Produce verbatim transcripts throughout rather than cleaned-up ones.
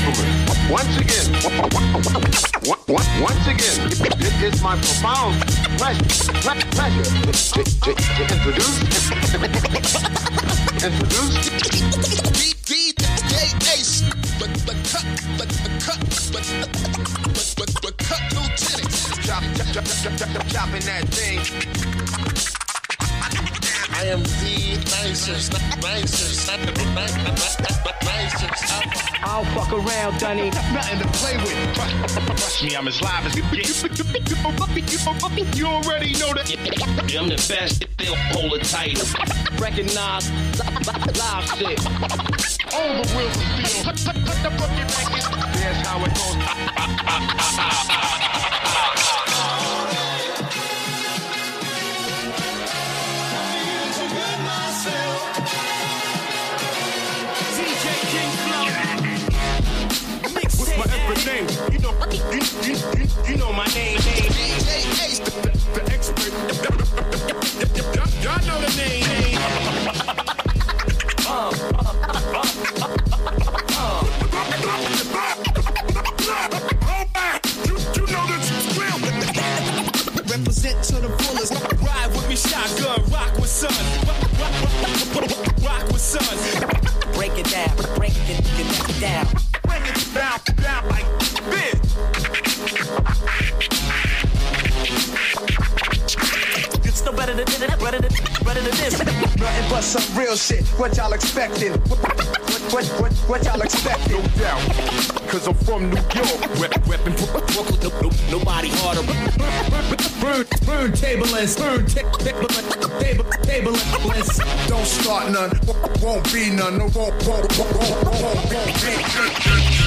gentlemen, once again, once again, it is my profound pleasure, pleasure to, to, to introduce, introduce D J Ace, but but cut, but but cut, but but but but cut lieutenant, chop chop chop chop chop chopping that thing. I am the nicest, nicest, nicest. I'll fuck around, Dunny. Nothing to play with. Trust me, I'm as live as it gets. You already know that. I'm the best. They'll hold it tight. Recognize live shit. All the wheels of steel. Cut the fucking record. That's how it goes. Name. You know, you, you, you, you know my name. name. D J Ace, the, the, the expert. Y'all know the name. uh, uh, uh, uh, uh. you, you know this real. Represent to the fullest. Ride with me, shotgun. Rock with son. Rock, rock, rock with son. Break it down. Break it, it down. Break it down, down like this. It's no better than this, better than, better than this. Nothing but some real shit. What y'all expecting? What, what, what, what y'all expecting? No doubt, cause I'm from New York. Rep, reppin' Brooklyn, no, no, nobody harder. Burn, burn tableless, burn ta- table, table, tableless. Don't start none, won't be none, no, won't, won't, won't, won't, won't be none.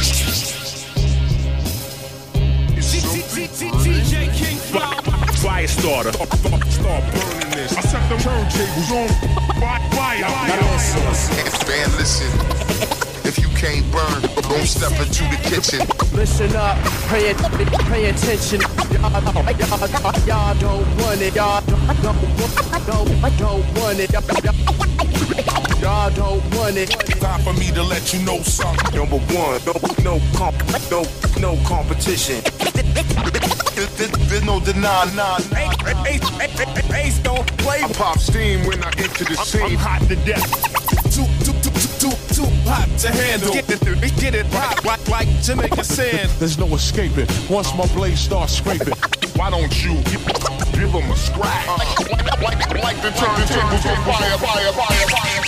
D J King Flow, fire starter, start burning this. I set the turntables on fire. Man, listen. If you can't burn, don't step into the kitchen. Listen up, pay, pay attention. Y'all, y'all, y'all don't want it. Y'all don't, don't, don't, don't want it. Y'all don't want it. Time for me to let you know something. Number one, no, no, comp, no, no competition. There's no denying, nah, nah. Ace, Ace don't play. I pop steam when I enter the scene. I'm hot to death. Too, too, too, too, too, too hot to handle. Get it, get it hot, like, like Jamaican sand. There's no escaping once my blade starts scraping. Why don't you give, give them a scratch? Uh, like, like, like the turntables on fire, fire, fire, fire.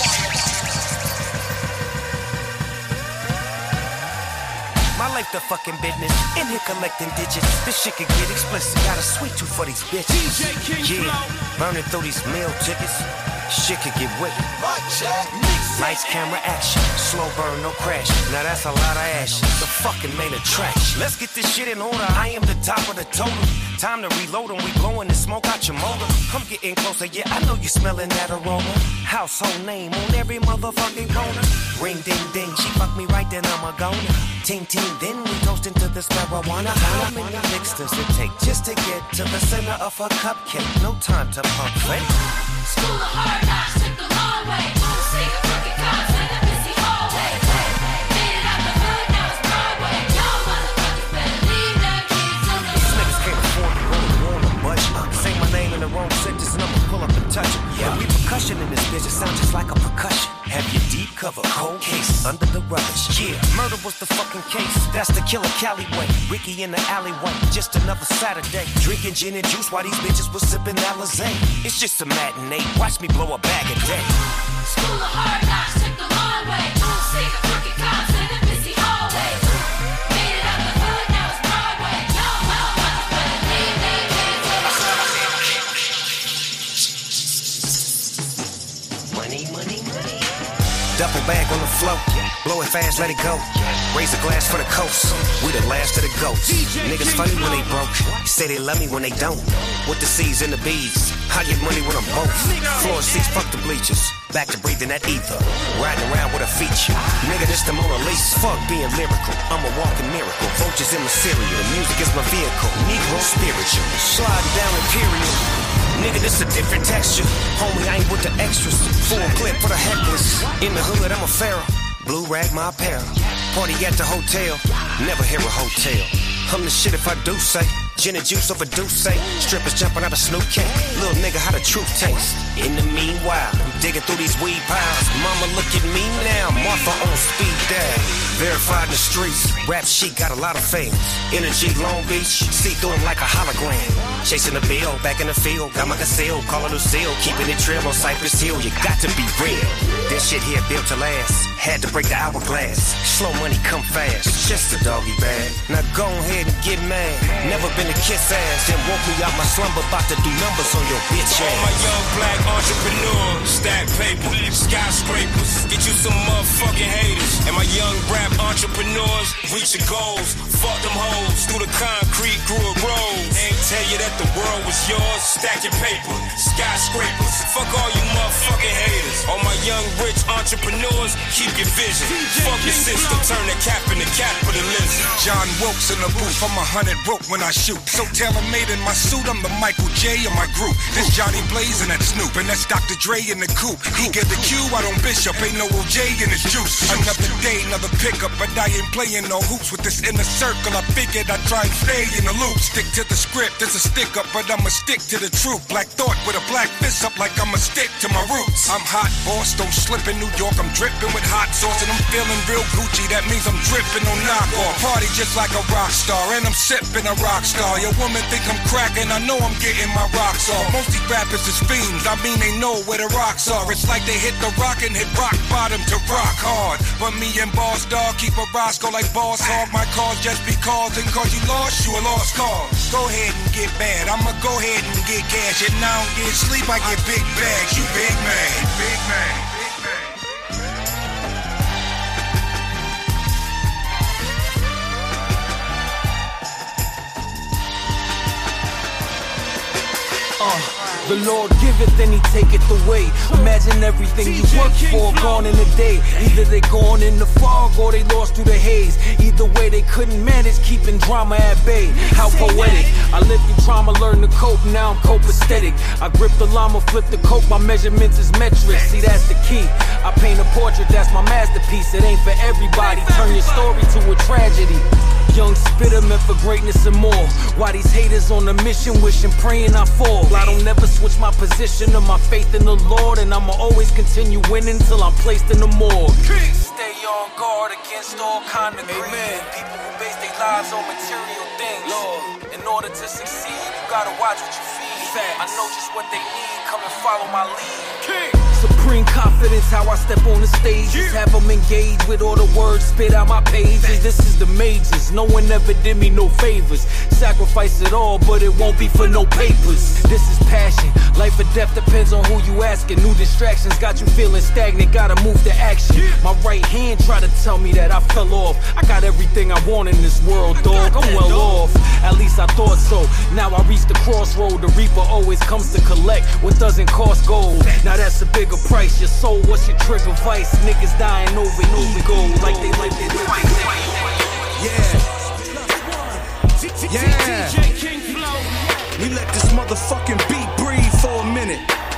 My life the fucking business. In here collecting digits. This shit could get explicit. Got a sweet tooth for these bitches. D J King yeah, burning through these meal tickets. Shit could get wicked. Lights, camera, action. Slow burn, no crash. Now that's a lot of ash. The fucking main attraction. Let's get this shit in order. I am the top of the totem. Time to reload and we blowing the smoke out your motor. Come get in closer, yeah, I know you smelling that aroma. Household name on every motherfucking corner. Ring ding ding, she fucked me right then I'm a goner. Ting ting, then we toasting to this marijuana. How many licks does it take just to get to the center of a cupcake? No time to pump fake. School of hard knocks took the long way. Won't see the crooked cops in the busy hallway. Made it out the hood, now it's Broadway. Y'all motherfuckers better leave them kids on the road. These niggas can't afford to roll on the budget. Say my name in the wrong sentence and I'ma pull up and touch it. Yeah, we percussion in this bitch, it sounds just like a percussion. Have your deep cover, cold case under the rubbish. Yeah, murder was the fucking case. That's the killer Cali way. Ricky in the alleyway, just another Saturday. Drinking gin and juice while these bitches was sipping Alizé. It's just a matinee. Watch me blow a bag a day. School of hard knocks took the long way. Won't see the crooked cops in the busy hallway. Made it out the hood, now it's Broadway. Y'all motherfuckers better leave them kids on the road. Money, money, money. Duffel bag on the floor. Blow it fast, let it go. Raise a glass for the coast. We the last of the goats. Niggas funny when they broke. Say they love me when they don't. With the C's and the B's. I get money when I'm both. Floor seats, fuck the bleachers. Back to breathing that ether. Riding around with a feature. Nigga, this the Mona Lisa. Fuck being lyrical. I'm a walking miracle. Vultures in my cereal. The music is my vehicle. Negro spiritual. Sliding down Imperial. Nigga, this a different texture. Homie, I ain't with the extras. Full clip for the heckless. In the hood, I'm a pharaoh. Blue rag my apparel. Party at the hotel. Never hear a hotel. I'm the shit if I do say. Gin and juice over Douce. Strippers jumping out of Snoop King. Little nigga, how the truth tastes. In the meanwhile, I'm digging through these weed piles. Mama, look at me now. Martha on speed dial. Verified in the streets. Rap sheet got a lot of fans. Energy Long Beach. See through him like a hologram. Chasing the bill, back in the field. Got my conceal, call it Lucille. Keeping it trail on Cypress Hill. You got to be real. This shit here built to last. Had to break the hourglass. Slow money come fast. It's just a doggy bag. Now go ahead and get mad. Never been a kiss ass. Then woke me out my slumber. About to do numbers on your bitch ass. All my young black entrepreneurs. Stack paper. Skyscrapers. Get you some motherfucking haters. And my young rap entrepreneurs. Reach your goals. Fuck them hoes. Through the concrete. Grew a road. Ain't tell you that the world was yours. Stack your paper. Skyscrapers. Fuck all you motherfucking haters. All my young rich entrepreneurs. Keep your vision. Fuck your system. Turn the cap into capitalism. John Wilkes in the booth. I'm a hundred broke when I shoot. So tailor-made in my suit. I'm the Michael J of my group. This Johnny Blaze and that Snoop. And that's Doctor Dre in the coupe. He get the cue. I don't Bishop. Ain't no O J in his juice. Another day, another pickup. But I ain't playing no hoops with this inner circle. I figured I'd try and stay in the loop. Stick to the script. It's a stick up. But I'ma stick to the truth. Black thought with a black fist up. Like I'ma stick to my roots. I'm hot, boss. Don't slip in New York. I'm dripping with hot sauce. And I'm feeling real Gucci. That means I'm dripping on knockoff. Party just like a rock star. And I'm sipping a rock star. Your woman think I'm cracking. I know I'm getting my rocks off. Most these rappers is fiends. I mean they know where the rocks are. It's like they hit the rock and hit rock bottom to rock hard. But me and Boss Dog keep a Roscoe like Boss Hog. My cause just because. And cause you lost, you a lost cause. Go ahead and get bad. I'ma go ahead and get cash. And now I don't get sleep. I get big bags. You big man. Big man. Uh, the Lord giveth and he taketh away. Imagine everything you worked for gone in a day. Either they gone in the fog or they lost through the haze. Either way they couldn't manage keeping drama at bay. How poetic. I lived through trauma, learned to cope, now I'm copacetic. I grip the llama, flip the coke, my measurements is metrics. See, that's the key. I paint a portrait, that's my masterpiece. It ain't for everybody. Turn your story to a tragedy. Young spitter meant for greatness and more. Why these haters on a mission, wishing, praying I fall. I don't never switch my position or my faith in the Lord. And I'ma always continue winning till I'm placed in the morgue. Stay on guard against all kind of greed. People who base their lives on material things. Lord, in order to succeed, you gotta watch what you feed. I know just what they need, come and follow my lead. Supreme confidence, how I step on the stage. Just have them engage with all the words, spit out my pages. This is the majors, no one ever did me no favors. Sacrifice it all, but it won't be for no papers. This is passion, life or death depends on who you asking. New distractions got you feeling stagnant, gotta move to action. My right hand try to tell me that I fell off. I got everything I want in this world, dog, I'm well off. At least I thought so. Now I reach the crossroad, the reaper always comes to collect what doesn't cost gold. Now that's a bigger price. Your soul, what's your trigger vice? Niggas dying over ego like they like it twice. Yeah. Yeah. We let this motherfucking beat breathe for a minute.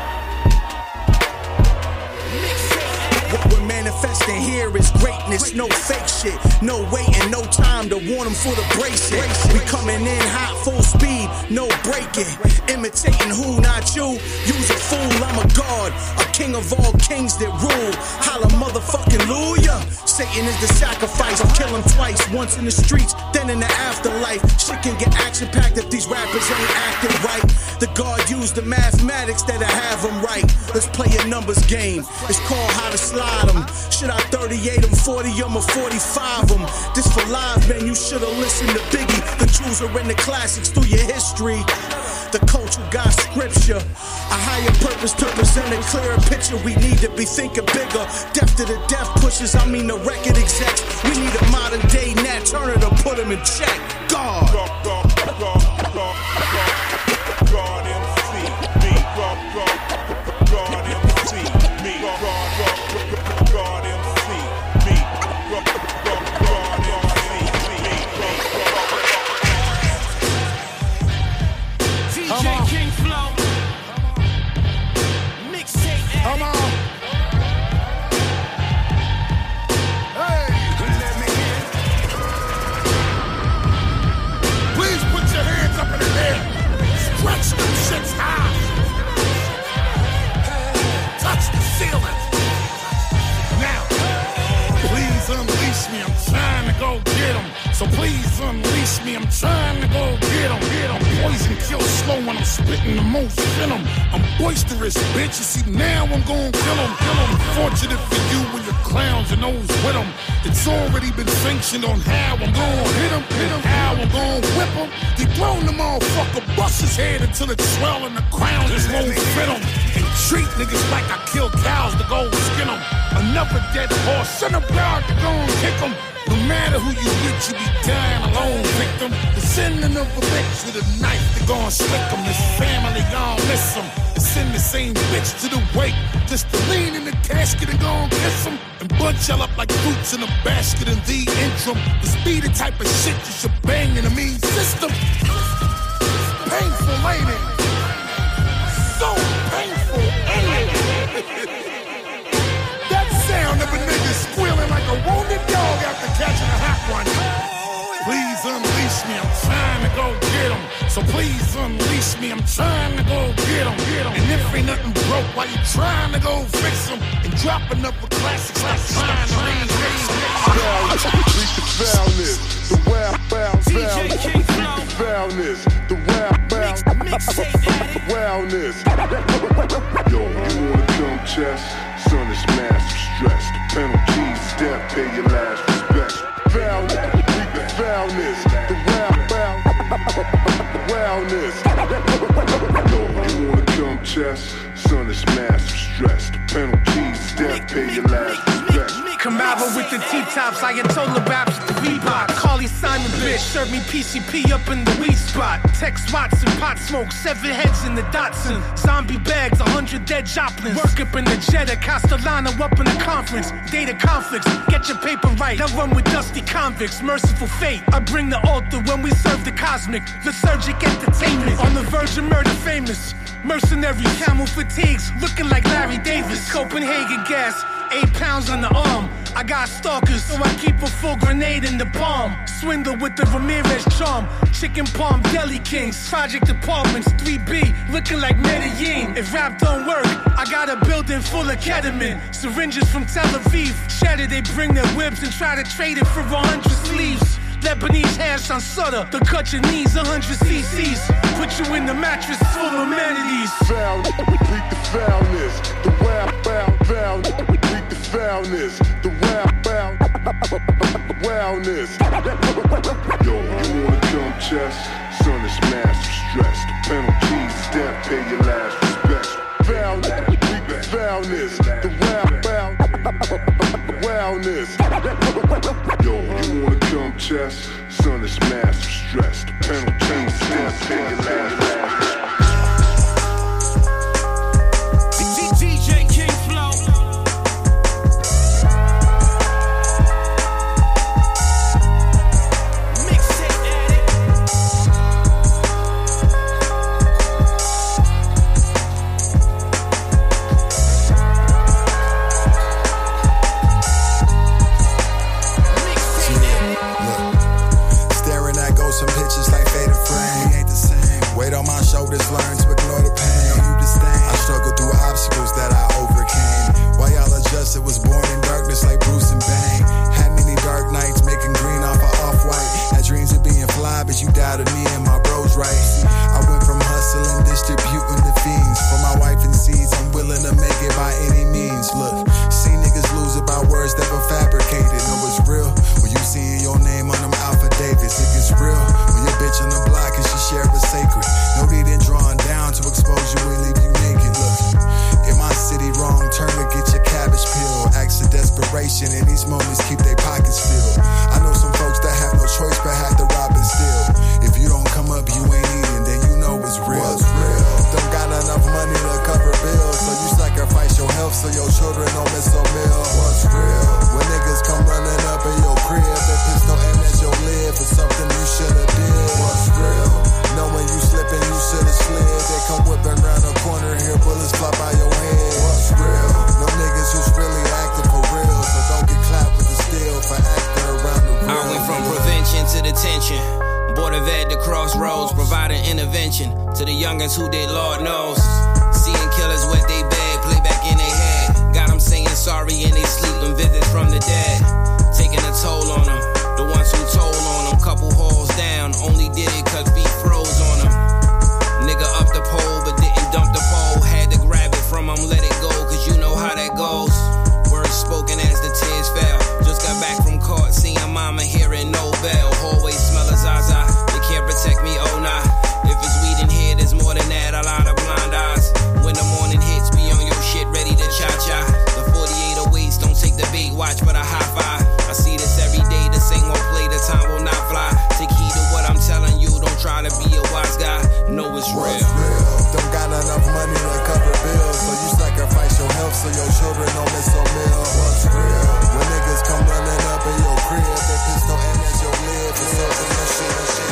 What we're manifesting here is greatness, no fake shit. No waiting, no time to warn them for the brace it. We coming in hot, full speed, no breaking. Imitating who, not you. Use a fool, I'm a god, a king of all kings that rule. Holla motherfucking Luya. Satan is the sacrifice. I'll kill him twice, once in the streets, then in the afterlife. Shit can get action packed if these rappers ain't acting right. The God used the mathematics that I have them right. Let's play a numbers game. It's called how to slide them. Should I thirty-eight them, forty them, or forty-five them? This for live, man, you should've listened to Biggie. The truths are in the classics through your history. The culture got scripture. A higher purpose to present a clearer picture. We need to be thinking bigger. Death to the death pushes, I mean the record execs. We need a modern day Nat Turner to put him in check. God. God, God, God, God, God, God M C, me. God, God, God M C, me. God, God, God M C, me. God, God, God M C, me. D J King Flow. Mixtape. Come on. get 'em. So please unleash me, I'm trying to go get 'em. Get 'em. Poison kills slow when I'm spitting the most venom. I'm boisterous, bitch. You see, now I'm gon' kill 'em. Kill 'em. Fortunate for you and your clowns and those with 'em. It's already been sanctioned on how I'm gon' hit 'em. Hit 'em. How I'm gon' whip 'em. Dethrone the motherfucker, bust his head until it's swell and the crown just won't fit 'em. And treat niggas like I kill cows to go skin 'em. Another dead horse, send a guard to go and kick 'em. No matter who you with, you be dying alone, victim. The sending of a bitch with a knife to go and slick 'em. This family gon' miss 'em. Send the same bitch to the wake, just to lean in the casket and go and kiss 'em. And bunch y'all up like fruits in a basket in the interim. This be the type of shit you should bang in the mean system. Painful, ain't it? So painful, ain't it? That sound of a nigga squealing like a wounded dog after catching a hot one. Please unleash me, I'm trying to go get 'em. So please unleash me, I'm trying to go get 'em. And if ain't nothing broke, why you trying to go fix 'em? And dropping up a classic, like trying to raise, raise, raise. Reach the foulness, the wild, wild, foulness. Foulness, the wild, wild, wildness. Yo, you wanna come chest? Son, it's massive stress. The penalties, death, pay your last respect. Foulness, reap the foulness, the wild, wild, wildness. Yo, you wanna come chest? Son, it's massive stress. The penalties, death, pay your last respect. Camaro with the T-tops, Ayatollah raps with the Reebok. Carly Simon bitch, serve me P C P up in the weed spot. Tex Watson, pot smoke, seven heads in the Datsun. Zombie bags, a hundred dead Joplins. Work up in the Jetta, Castellano up in the conference. Data conflicts, get your paper right. I run with dusty convicts, merciful fate. I bring the altar when we serve the cosmic. Lethargic entertainment, on the verge of murder famous. Mercenaries, camel fatigues, looking like Larry Davis. Copenhagen gas, eight pounds on the arm. I got stalkers, so I keep a full grenade in the palm. Swindle with the Ramirez charm. Chicken palm, deli kings. Project apartments, three B, looking like Medellin. If rap don't work, I got a building full of ketamine. Syringes from Tel Aviv. Shatter, they bring their whips and try to trade it for a hundred sleeves. Lebanese hash on Sutter, to cut your knees, one hundred cc's. Put you in the mattress full of amenities. Foul, reap the foulness, the wild, wild, foul. Reap the foulness, the wild, wild, wildness. Yo, you wanna come chest? Son, it's massive stress. The penalties, death, pay your last respect. Foul, reap the foulness, the wild, wild, wildness. Yo, you wanna come chest? Son, it's massive stress. The penalties, death, pay your last respect. D J King Flow. Shoulders learn to ignore the pain. I struggled through obstacles that I overcame. While y'all adjusted, was born in darkness like Bruce and Bane. Had many dark nights making green off of off-white. Had dreams of being fly, but you doubted me and my bros, right? I went from hustling, distributing the fiends. For my wife and seeds, I'm willing to make it by any means. Look, see niggas lose about words that were fabricated. No, it's real. When you seeing your name on them Alpha Davids, it gets real. When your bitch on the block and she share was sacred. No need in drawing down to expose you and leave you naked. Look, in my city, wrong turn to get your cabbage peel. Acts of desperation in these moments keep their pockets filled. I know some folks that have no choice but have to rob and steal. If you don't come up, you ain't eating, then you know it's real. What's real? Don't got enough money to cover bills, so you sacrifice your health so your children don't miss a meal. What's real? When niggas come running up in your crib, that pistol aim at your lid for something you should've did. What's real? Knowing you slipping, you should've slid. They come whipping round the corner, here bullets fly by your head. What's real? No niggas who's really acting for real, so don't get clapped with the steel for acting around the real. I went from prevention to detention. Board of Ed to crossroads, providing intervention to the youngins who did Lord knows. Seeing killers with they bed, play back in their head. Got them saying sorry in they sleep and visits from the dead. Taking a toll on them, the ones who fly. Take heed to what I'm telling you. Don't try to be a wise guy. Know it's real. real. Don't got enough money to cover bills, so you sacrifice your health so your children don't miss a meal. What's real? When niggas come running up in your crib, they pistol aim at your lid for something that shit and shit.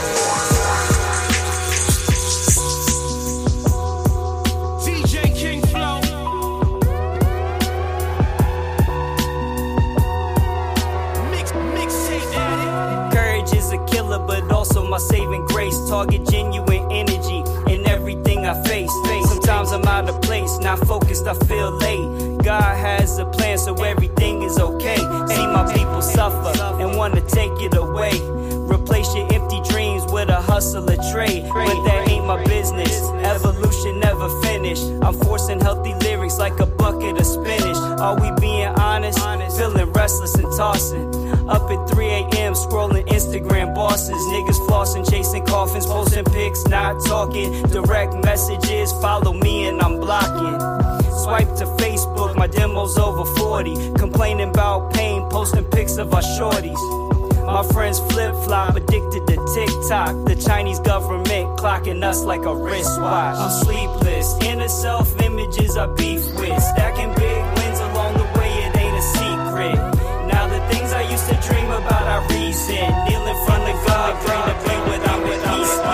But also my saving grace. Target genuine energy in everything I face. Sometimes I'm out of place, not focused, I feel late. God has a plan, so everything is okay. See my people suffer and want to take it away. Replace your empty dreams with a hustle, a trade. But that ain't my business. Evolution never finished. I'm forcing healthy lyrics like a bucket of spinach. Are we being honest? Feeling restless and tossing. Up at three a.m. scrolling Instagram bosses. Niggas flossing, chasing coffins, posting pics, not talking. Direct messages, follow me and I'm blocking. Swipe to Facebook, my demo's over forty. Complaining about pain, posting pics of our shorties. My friends flip-flop, addicted to TikTok. The Chinese government clocking us like a wristwatch. I'm sleepless, inner self-images I beef with. Stacking big wins along the way, it ain't a secret. Now the things I used to dream about, I reason. Kneel in front of God, pray to be what I'm with.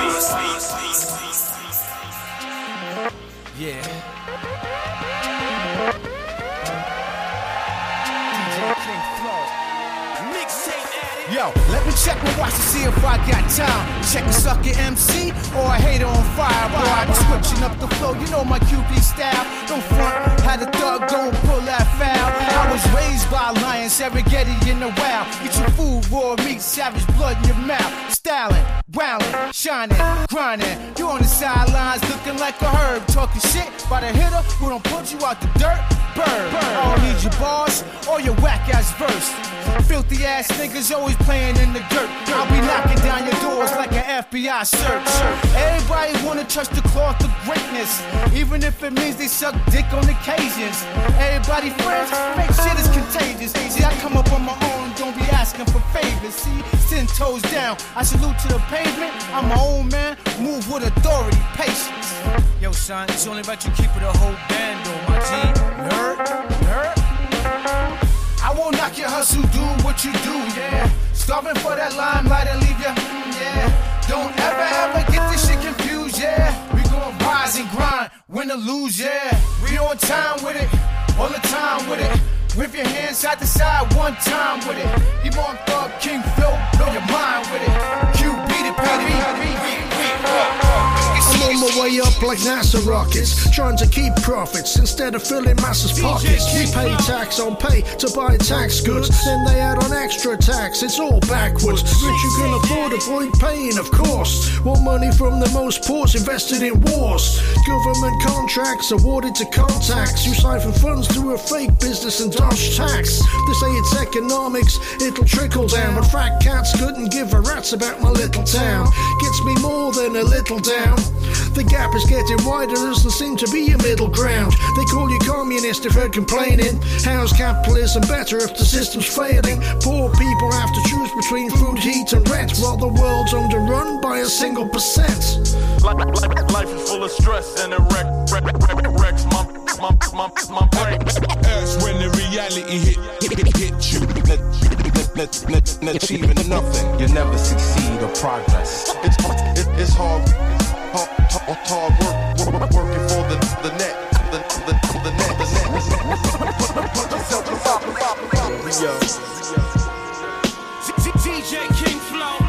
Yeah. Yo, let me check my watch to see if I got time. Check a sucker M C or a hater on fire. Boy, I'm switching up the flow, you know my Q B style. Don't front, had a thug gon' pull that foul. I was raised by lions, Serengeti in the wild. Get your food, raw meat, savage blood in your mouth. Styling, wildin', shining, grinding. You on the sidelines looking like a herb. Talking shit by the hitter who don't put you out the dirt. Bird, I don't need your bars or your whack ass verse. Filthy ass niggas always playing in the dirt. I'll be knocking down your doors like an F B I search. Everybody wanna touch the cloth of greatness, even if it means they suck dick on occasions. Everybody friends, fake shit is contagious. See, I come up on my own, don't be asking for favors. See, ten toes down, I salute to the pavement. I'm my own man, move with authority, patience. Yo, son, it's only about you keeping the whole band on my team. Nerd, nerd. I won't knock your hustle, do what you do, yeah. Starving for that limelight and leave ya, mm, yeah. Don't ever, ever get this shit confused, yeah. We gon' rise and grind, win or lose, yeah. We on time with it, all the time with it. Whip your hands side to side one time with it. You want Thug King Phil, blow your mind with it. Q beat it, baby. I'm on my way up like NASA rockets, trying to keep profits instead of filling masses' pockets. We pay tax on pay to buy tax goods, then they add on extra tax. It's all backwards. Rich you can afford, avoid paying, of course. Want money from the most poor's invested in wars. Government contracts awarded to contacts who siphon funds through a fake business and dodge tax. They say it's economics, it'll trickle down, but fat cats couldn't give a rat's about my little town. Gets me more than a little down. The gap is getting wider, there doesn't seem to be a middle ground. They call you communist if you're complaining. How's capitalism better if the system's failing? Poor people have to choose between food, heat and rent, while the world's underrun by a single percent. Life is full of stress and it wreck, wreck, wreck, wrecks my, my, my, my brain. That's when the reality hit, hit, hit you. Not, not, not, not achieving nothing. You never succeed or progress. It's, it, it's hard. Hard, hard, hard work, work, working for the, the net, the, the, the net, the net. Put yourself to stop, stop, stop. D J King Flow.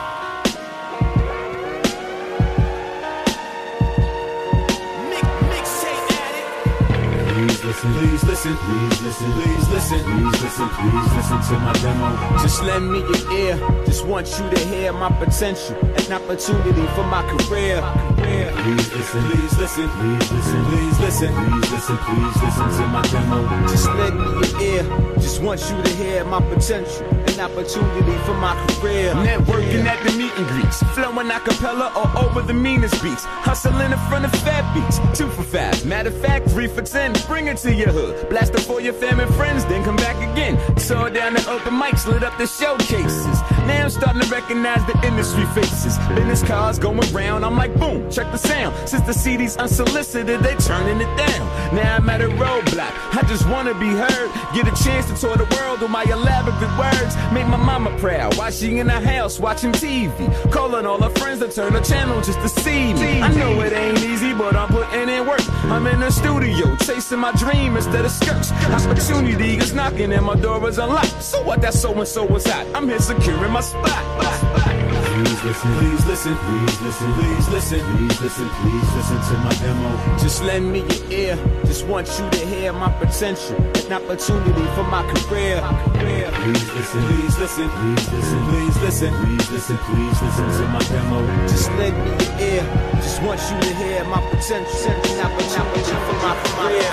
Please listen, please listen, please listen, please listen, please listen, please listen to my demo. Just lend me your ear, just want you to hear my potential, an opportunity for my career. Please listen, please listen, please listen, please listen, please listen, please listen to my demo. Just lend me your ear, just want you to hear my potential, an opportunity for my career. Networking at the meet and greets. Flowing a cappella or over the meanest beats. Hustling in front of fat beats. Two for five. Matter of fact, three for ten. Bring it to your hood. Blast it for your family and friends, then come back again. Saw down the open mics, lit up the showcases. Now I'm starting to recognize the industry faces. Business cards going round, I'm like, boom, check the sound. Since the C D's unsolicited, they turning it down. Now I'm at a roadblock, I just wanna be heard. Get a chance to tour the world with my elaborate words. Make my mama proud, while she in the house watching T V. Calling all her friends to turn the channel just to see me. I know it ain't easy, but I'm putting in work. I'm in the studio, chasing my dream instead of skirts. Opportunity is knocking and my door is unlocked. So what, that so-and-so was hot, I'm here securing my spot. Please listen, please listen, please listen, please listen, please listen, please listen to my demo. Just lend me your ear, just want you to hear my potential. An opportunity for my career. Please listen, please listen, please listen, please listen, please listen, please listen to my demo. Just lend me your ear, just want you to hear my potential. An opportunity for my career.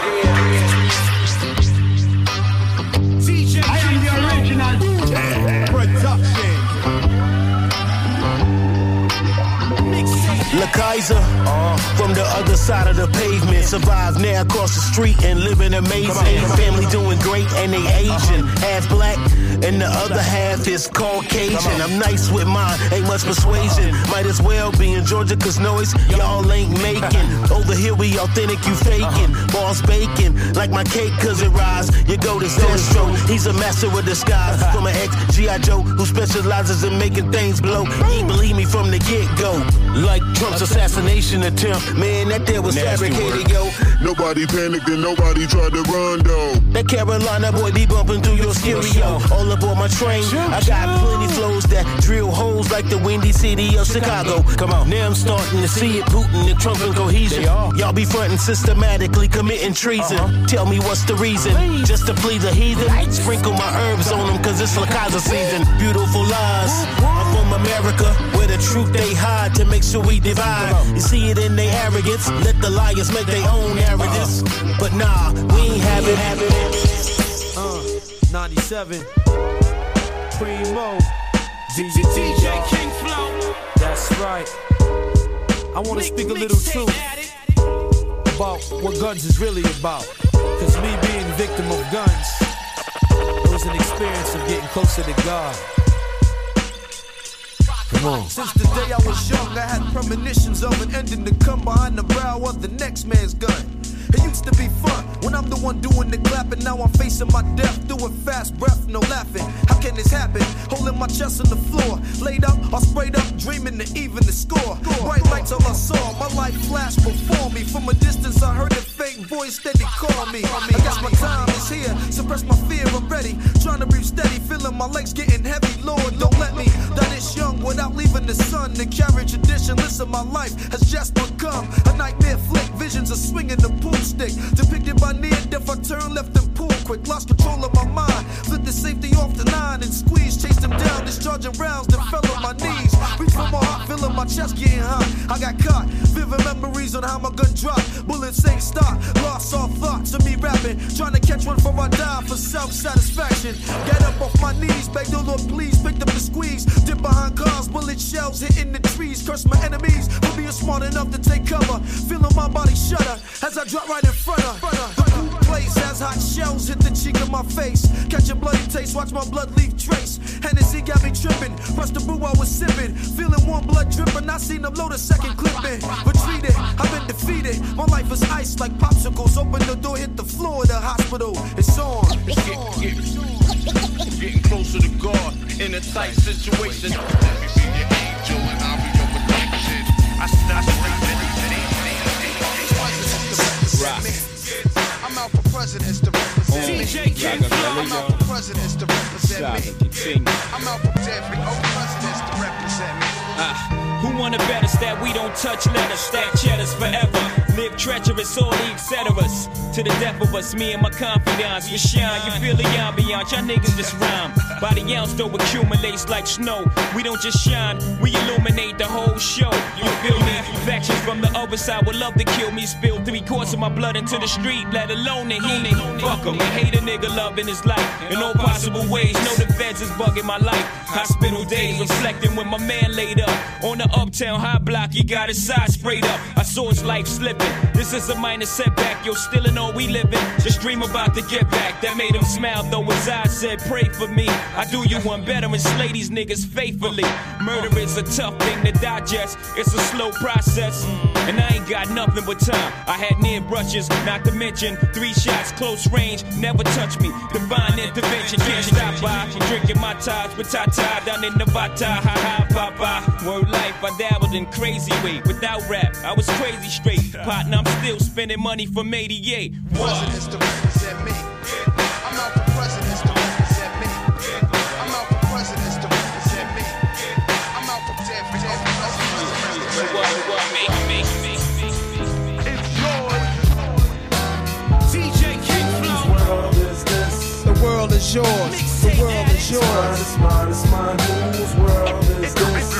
I am the original production. La Kaiser, uh, from the other side of the pavement. Survive now across the street and living amazing. Family doing great and they Asian. Half black and the other half is Caucasian. I'm nice with mine, ain't much persuasion. Might as well be in Georgia cause noise y'all ain't making. Over here we authentic, you faking. Boss bacon, like my cake cause it rise. You go to Zestro, he's a master of disguise. From an ex-G I Joe who specializes in making things blow. He believe me from the get-go. Like Trump's assassination attempt, man, that there was fabricated, yo. Nobody panicked and nobody tried to run, though. That Carolina boy be bumping through your stereo. All aboard my train, I got plenty flows that drill holes like the windy city of Chicago. Come on, now I'm starting to see it, Putin and Trump and cohesion. Y'all be fronting systematically, committing treason. Uh-huh. Tell me what's the reason? Please. Just to please the heathen? Sprinkle my herbs on them cause it's La Casa season. Beautiful lies, I'm from America, where the truth they hide to make sure we divide. You see it in their arrogance. Let the liars make their own narratives. But nah, we ain't have it. Have it. Uh, ninety-seven. Primo. D J King Flow. That's right. I want to speak a little truth about what guns is really about. Cause me being victim of guns, it was an experience of getting closer to God. Come on. Since the day I was young, I had premonitions of an ending to come behind the brow of the next man's gun. It used to be fun when I'm the one doing the clapping. Now I'm facing my death, doing fast breath, no laughing. How can this happen? Holding my chest on the floor, laid up, I sprayed up, dreaming to even the score. Bright lights all I saw, my life flashed before me. From a distance I heard a faint voice steady call me. I guess my time is here, suppress my fear, I'm ready. Trying to breathe steady, feeling my legs getting heavy. Lord, don't let me die this young without leaving the sun. The carriage edition, listen, my life has just become a nightmare flick. Visions of swinging the pool stick, depicted by near death. I turned left and pulled quick, lost control of my mind. Flipped the safety off the nine and squeezed, chased him down, discharging rounds that fell on my knees. Reached for my heart, feeling my chest getting hot. I got caught, vivid memories on how my gun dropped. Bullets ain't stop, lost all thoughts of me rapping, trying to catch one before I die for self-satisfaction. Get up off my knees, beg the Lord please, picked up the squeeze, dip behind cars, bullet shells hitting the trees. Curse my enemies for being smart enough to take cover, feeling my body shudder as I drop right in front of the cool place. As hot shells hit the cheek of my face, catch a bloody taste, watch my blood leave trace. Hennessy got me tripping, pressed the brew I was sipping, feeling warm blood dripping. I seen them load a second clip in, retreated, I've been defeated. My life is ice like popsicles, open the door, hit the floor of the hospital. It's on. It's on. Get, get, getting closer to God in a tight situation. Let me be your angel and I'll be your protection. I stop I'm out for presidents to represent me. D J King Flow. I'm out for presidents to represent me. I'm out for presidents to represent me. Ah, who wanna bet us that we don't touch letters, stack cheddars forever, live treacherous, all the et ceteras. To the death of us, me and my confidants, we shine. You feel the ambiance, y'all niggas just rhyme. By the ounce though accumulates like snow. We don't just shine, we illuminate the whole show. You feel me? Factions from the other side would love to kill me. Spill three quarts of my blood into the street, let alone the heat. Fuck 'em, I hate a nigga loving his life in all possible ways. Know the feds is bugging my life. Hospital days reflecting when my man laid up on the uptown high block. He got his side sprayed up. I saw his life slipping. This is a minor setback. Yo, still in all we living. Just dream about to get back. That made him smile though his eyes said, pray for me. I do you one better and slay these niggas faithfully. Murder is a tough thing to digest. It's a slow process. And I ain't got nothing but time. I had near brushes, not to mention three shots, close range, never touch me. Divine intervention, can't stop by. Drinking my ties with Tata down in Nevada. Ha ha, papa. Word life, I dabbled in crazy way. Without rap, I was crazy straight. Partner, I'm still spending money from eighty-eight. Presidents to represent me. I'm out for presidents to represent me. I'm out for presidents to represent me. I'm out for dead presidents to represent me. It's yours. D J King Flow. Whose world is this? The world is yours. The world is yours. It's mine, it's mine, it's mine. Whose world is this?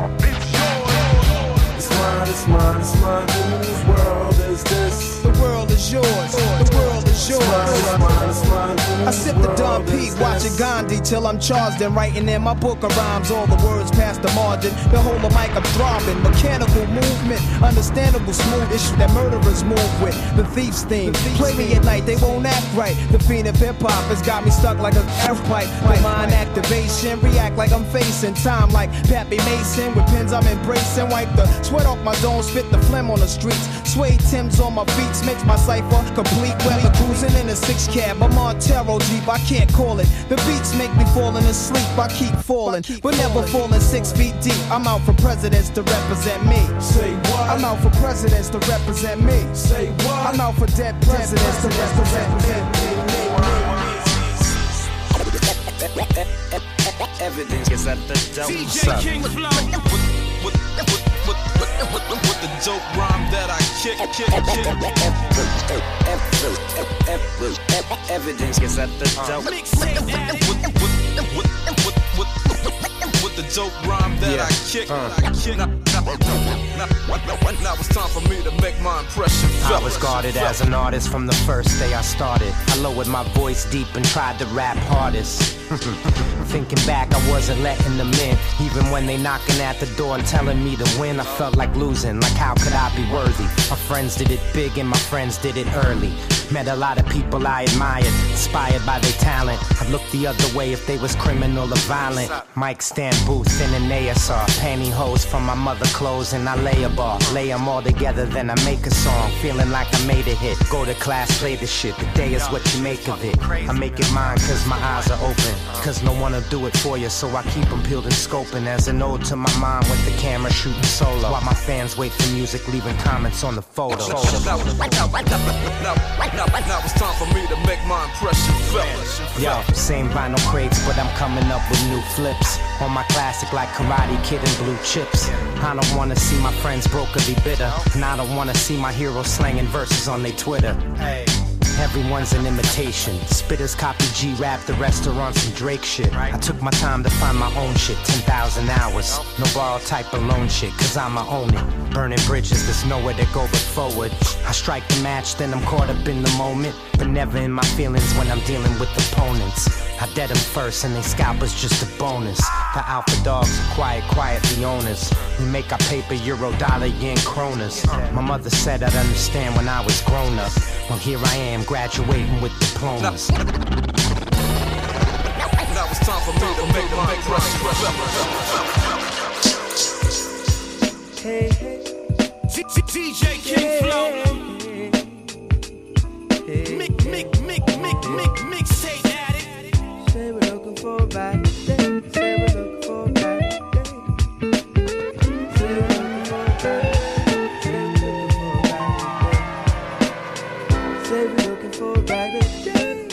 It's mine, it's mine, it's mine. Whose world is this? The world is yours. The world is yours. I sip the Don Pete, watching Gandhi till I'm charged and writing in my book of rhymes. All the words past the margin. The whole of mic I'm throbbing. Mechanical movement, understandable smooth issue that murderers move with. The thief's theme. Play me at night, they won't act right. The fiend of hip hop has got me stuck like a air pipe. The mind activation, react like I'm facing time like Pappy Mason. With pins I'm embracing. Wipe the sweat off my dome, spit the phlegm on the streets. Suede Timbs on my feet makes my cipher complete. Weather cruising in a six cab, I'm on Taro Jeep, I can't call it. The beats make me falling asleep, I keep falling, but never falling six feet deep. I'm out for presidents to represent me. Say what? I'm out for presidents to represent me. Say what? I'm out for dead presidents to represent me. Evidence is at the dope. D J King Flow. With, with, with, with, with, with the dope rhyme that I kick, kick, kick. Evidence is at the dope. With, with, with, with, with, with the dope rhyme that Yeah. I kick, Uh. I kick. Now, now, now, now it's time for me to make my impression felt. I was guarded as an artist from the first day I started. I lowered my voice deep and tried to rap hardest. Thinking back, I wasn't letting them in. Even when they knocking at the door and telling me to win, I felt like losing. Like how could I be worthy? My friends did it big and my friends did it early. Met a lot of people I admired, inspired by their talent. I'd look the other way if they was criminal or violent. Mic stand booth in an A S R. Pantyhose from my mother clothes and I lay a bar. Lay them all together, then I make a song. Feeling like I made a hit. Go to class, play the shit. The day is what you make of it. I make it mine cause my eyes are open. Cause no one will do it for you, so I keep them peeled and scoping. As an ode to my mom with the camera shooting solo. While my fans wait for music, leaving comments on the photos. Now, now, now, now, now it's time for me to make my impression felt. Yo, same vinyl crates, but I'm coming up with new flips. On my classic like Karate Kid and Blue Chips. I don't wanna see my friends broke or be bitter. And I don't wanna see my heroes slanging verses on their Twitter. Hey. Everyone's an imitation. Spitters copy G-Rap, the restaurants and Drake shit. I took my time to find my own shit, ten thousand hours. No borrowed type of loan shit, cause I'ma own it. Burning bridges, there's nowhere to go but forward. I strike the match, then I'm caught up in the moment. But never in my feelings when I'm dealing with opponents. I dead them first and they scalpers just a bonus. The alpha dogs are quiet, quietly owners. We make our paper euro, dollar, yen, kronas. My mother said I'd understand when I was grown up. Well, here I am, graduating with diplomas. Now it's time for me to make my impression felt. Hey, hey. D J King Flow. Mick, Mick, Mick, Mick, Mick, mixtape addict. Say we're looking for a bad day. Say we're looking for a bad day. Say we're looking for a bad day. Say we're looking for a bad day.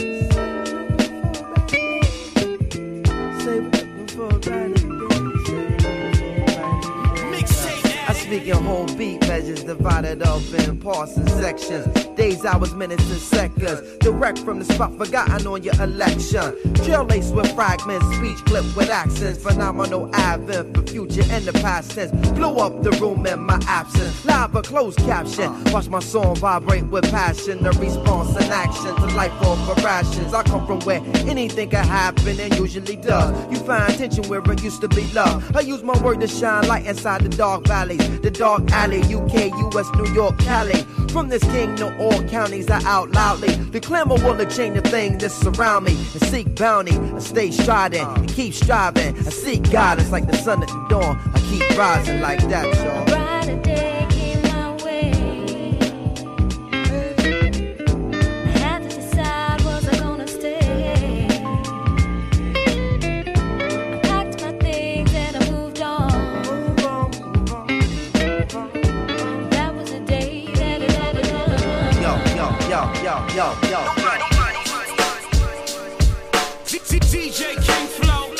Say we're looking for a bad day. Say we're looking for a bad day. Mixtape addict. Speaking whole beat measures divided up in parts and sections. Days, hours, minutes, and seconds. Direct from the spot forgotten on your election. Drill laced with fragments, speech clipped with accents. Phenomenal advent for future and the past tense. Blow up the room in my absence. Live or closed caption. Watch my song vibrate with passion. The response and action to life over rations. I come from where anything can happen and usually does. You find tension where it used to be love. I use my word to shine light inside the dark valleys. The dark alley, U K, U S, New York, Cali. From this king to all counties, I out loudly the clamor will exchange the thing that surround me and seek bounty and stay striding and keep striving. I seek guidance like the sun at the dawn. I keep rising like that, y'all. Brighter day came my way. I had to decide, was I gonna stay? I packed my things and I moved on. That was the day that it had done. Yo, yo, yo, yo, yo, yo. D J King Flow.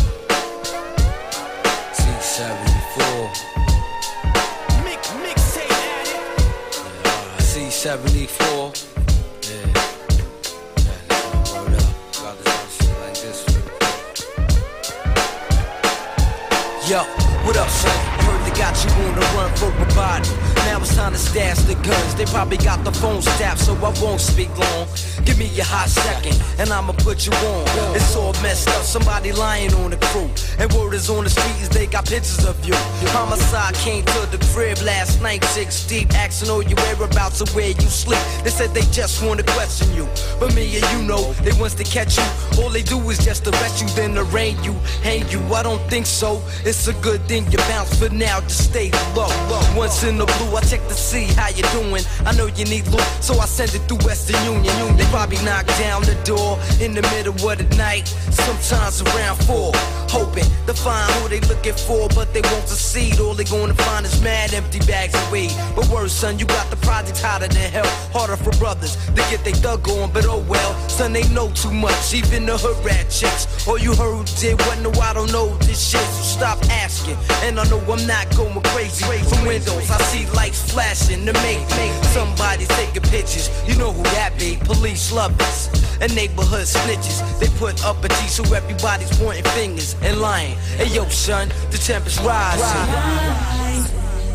C seventy-four. Mix, mixtape addict. C seventy-four. Yeah. Yeah, word up. Got this shit like this. Yo, what up, son? Heard they got you on the run for a body. Now it's time to stash the guns. They probably got the phone staffed, so I won't speak long. Give me a hot second, and I'ma put you on. It's all messed up, somebody lying on the crew. And word is on the streets, they got pictures of you. Homicide came to the crib last night, six deep, asking all your whereabouts or where you sleep. They said they just wanna question you, but me and you know, they wants to catch you. All they do is just arrest you, then arraign you, hang you. I don't think so, it's a good thing you bounce for now, just stay low. Once in the blue, I check to see how you doing. I know you need loot, so I send it through Western Union. They probably knock down the door in the middle of the night, sometimes around four, hoping to find who they looking for, but they won't succeed. All they gonna find is mad empty bags of weed. But worse, son, you got the project hotter than hell, harder for brothers to get they thug on. But oh well, son, they know too much, even the hood rat chicks. All you heard did what? No, I don't know this shit, so stop asking. And I know I'm not going crazy. From windows, I see lights flashing to make, make somebody taking pictures. You know who that be? Police lovers and neighborhood snitches. They put up a G so everybody's pointing fingers and lying. Hey yo, son, the temperature's rising. Rise.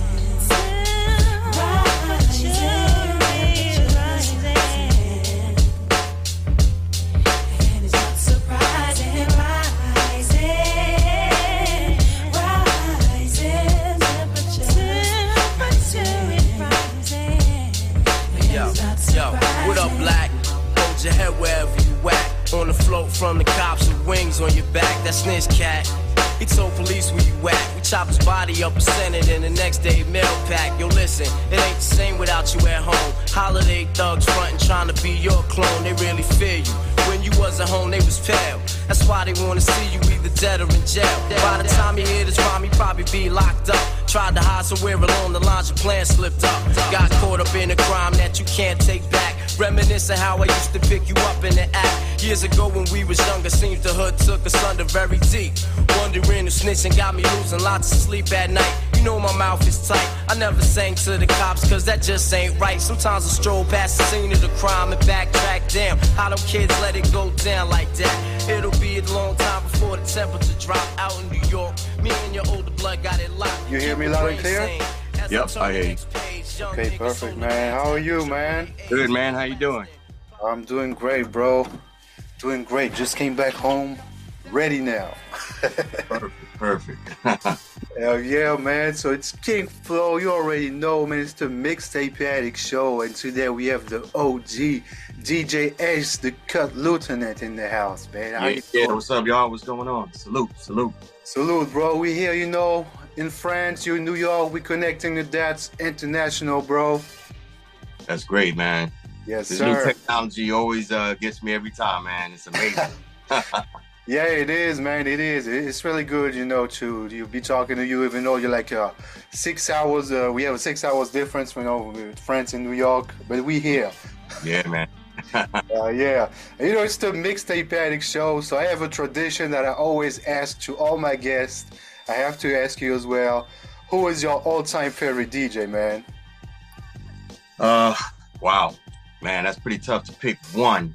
Your head wherever you at. On the float from the cops with wings on your back. That snitch cat. He told police where you at. We chopped his body up and sent it in the next day mail pack. Yo, listen, it ain't the same without you at home. Holiday thugs frontin' trying to be your clone. They really fear you. When you wasn't home, they was pale. That's why they wanna see you either dead or in jail. By the time you hear this rhyme, you probably be locked up. Tried to hide somewhere along the lines, your plan slipped up. Got caught up in a crime that you can't take back. Reminiscing how I used to pick you up in the act. Years ago when we was younger, seems the hood took us under very deep. Wondering if snitching got me losing lots of sleep at night. You know my mouth is tight. I never sang to the cops, cause that just ain't right. Sometimes I stroll past the scene of the crime and backtrack. Damn, how them kids let it go down like that? It'll be a long time before the temperature drop out in New York. Me and your older blood got it locked. You hear me loud and clear? Yep, I hear you. Okay, perfect, man. How are you, man? Good, man. How you doing? I'm doing great, bro. Doing great. Just came back home. Ready now. Perfect, perfect. Hell yeah, man. So it's King Flow. You already know, man. It's the Mixtape Addict Show. And today we have the O G, D J Ace, the Cut Lieutenant in the house, man. How Yeah, you yeah, doing? what's up, y'all? What's going on? Salute, salute. Salute, bro. We here, you know, in France. You in New York. We connecting the dots international, bro. That's great, man. Yes, this sir. new technology always uh, gets me every time, man. It's amazing. Yeah, it is, man. It is. It's really good, you know, to you be talking to you, even though you're like uh, six hours. Uh, we have a six hours difference, you know, with France and New York, but we here. Yeah, man. uh, yeah, you know, it's the Mixtape Addict Show, so I have a tradition that I always ask to all my guests. I have to ask you as well. who is your all-time favorite D J, man? Uh, wow, man, that's pretty tough to pick one.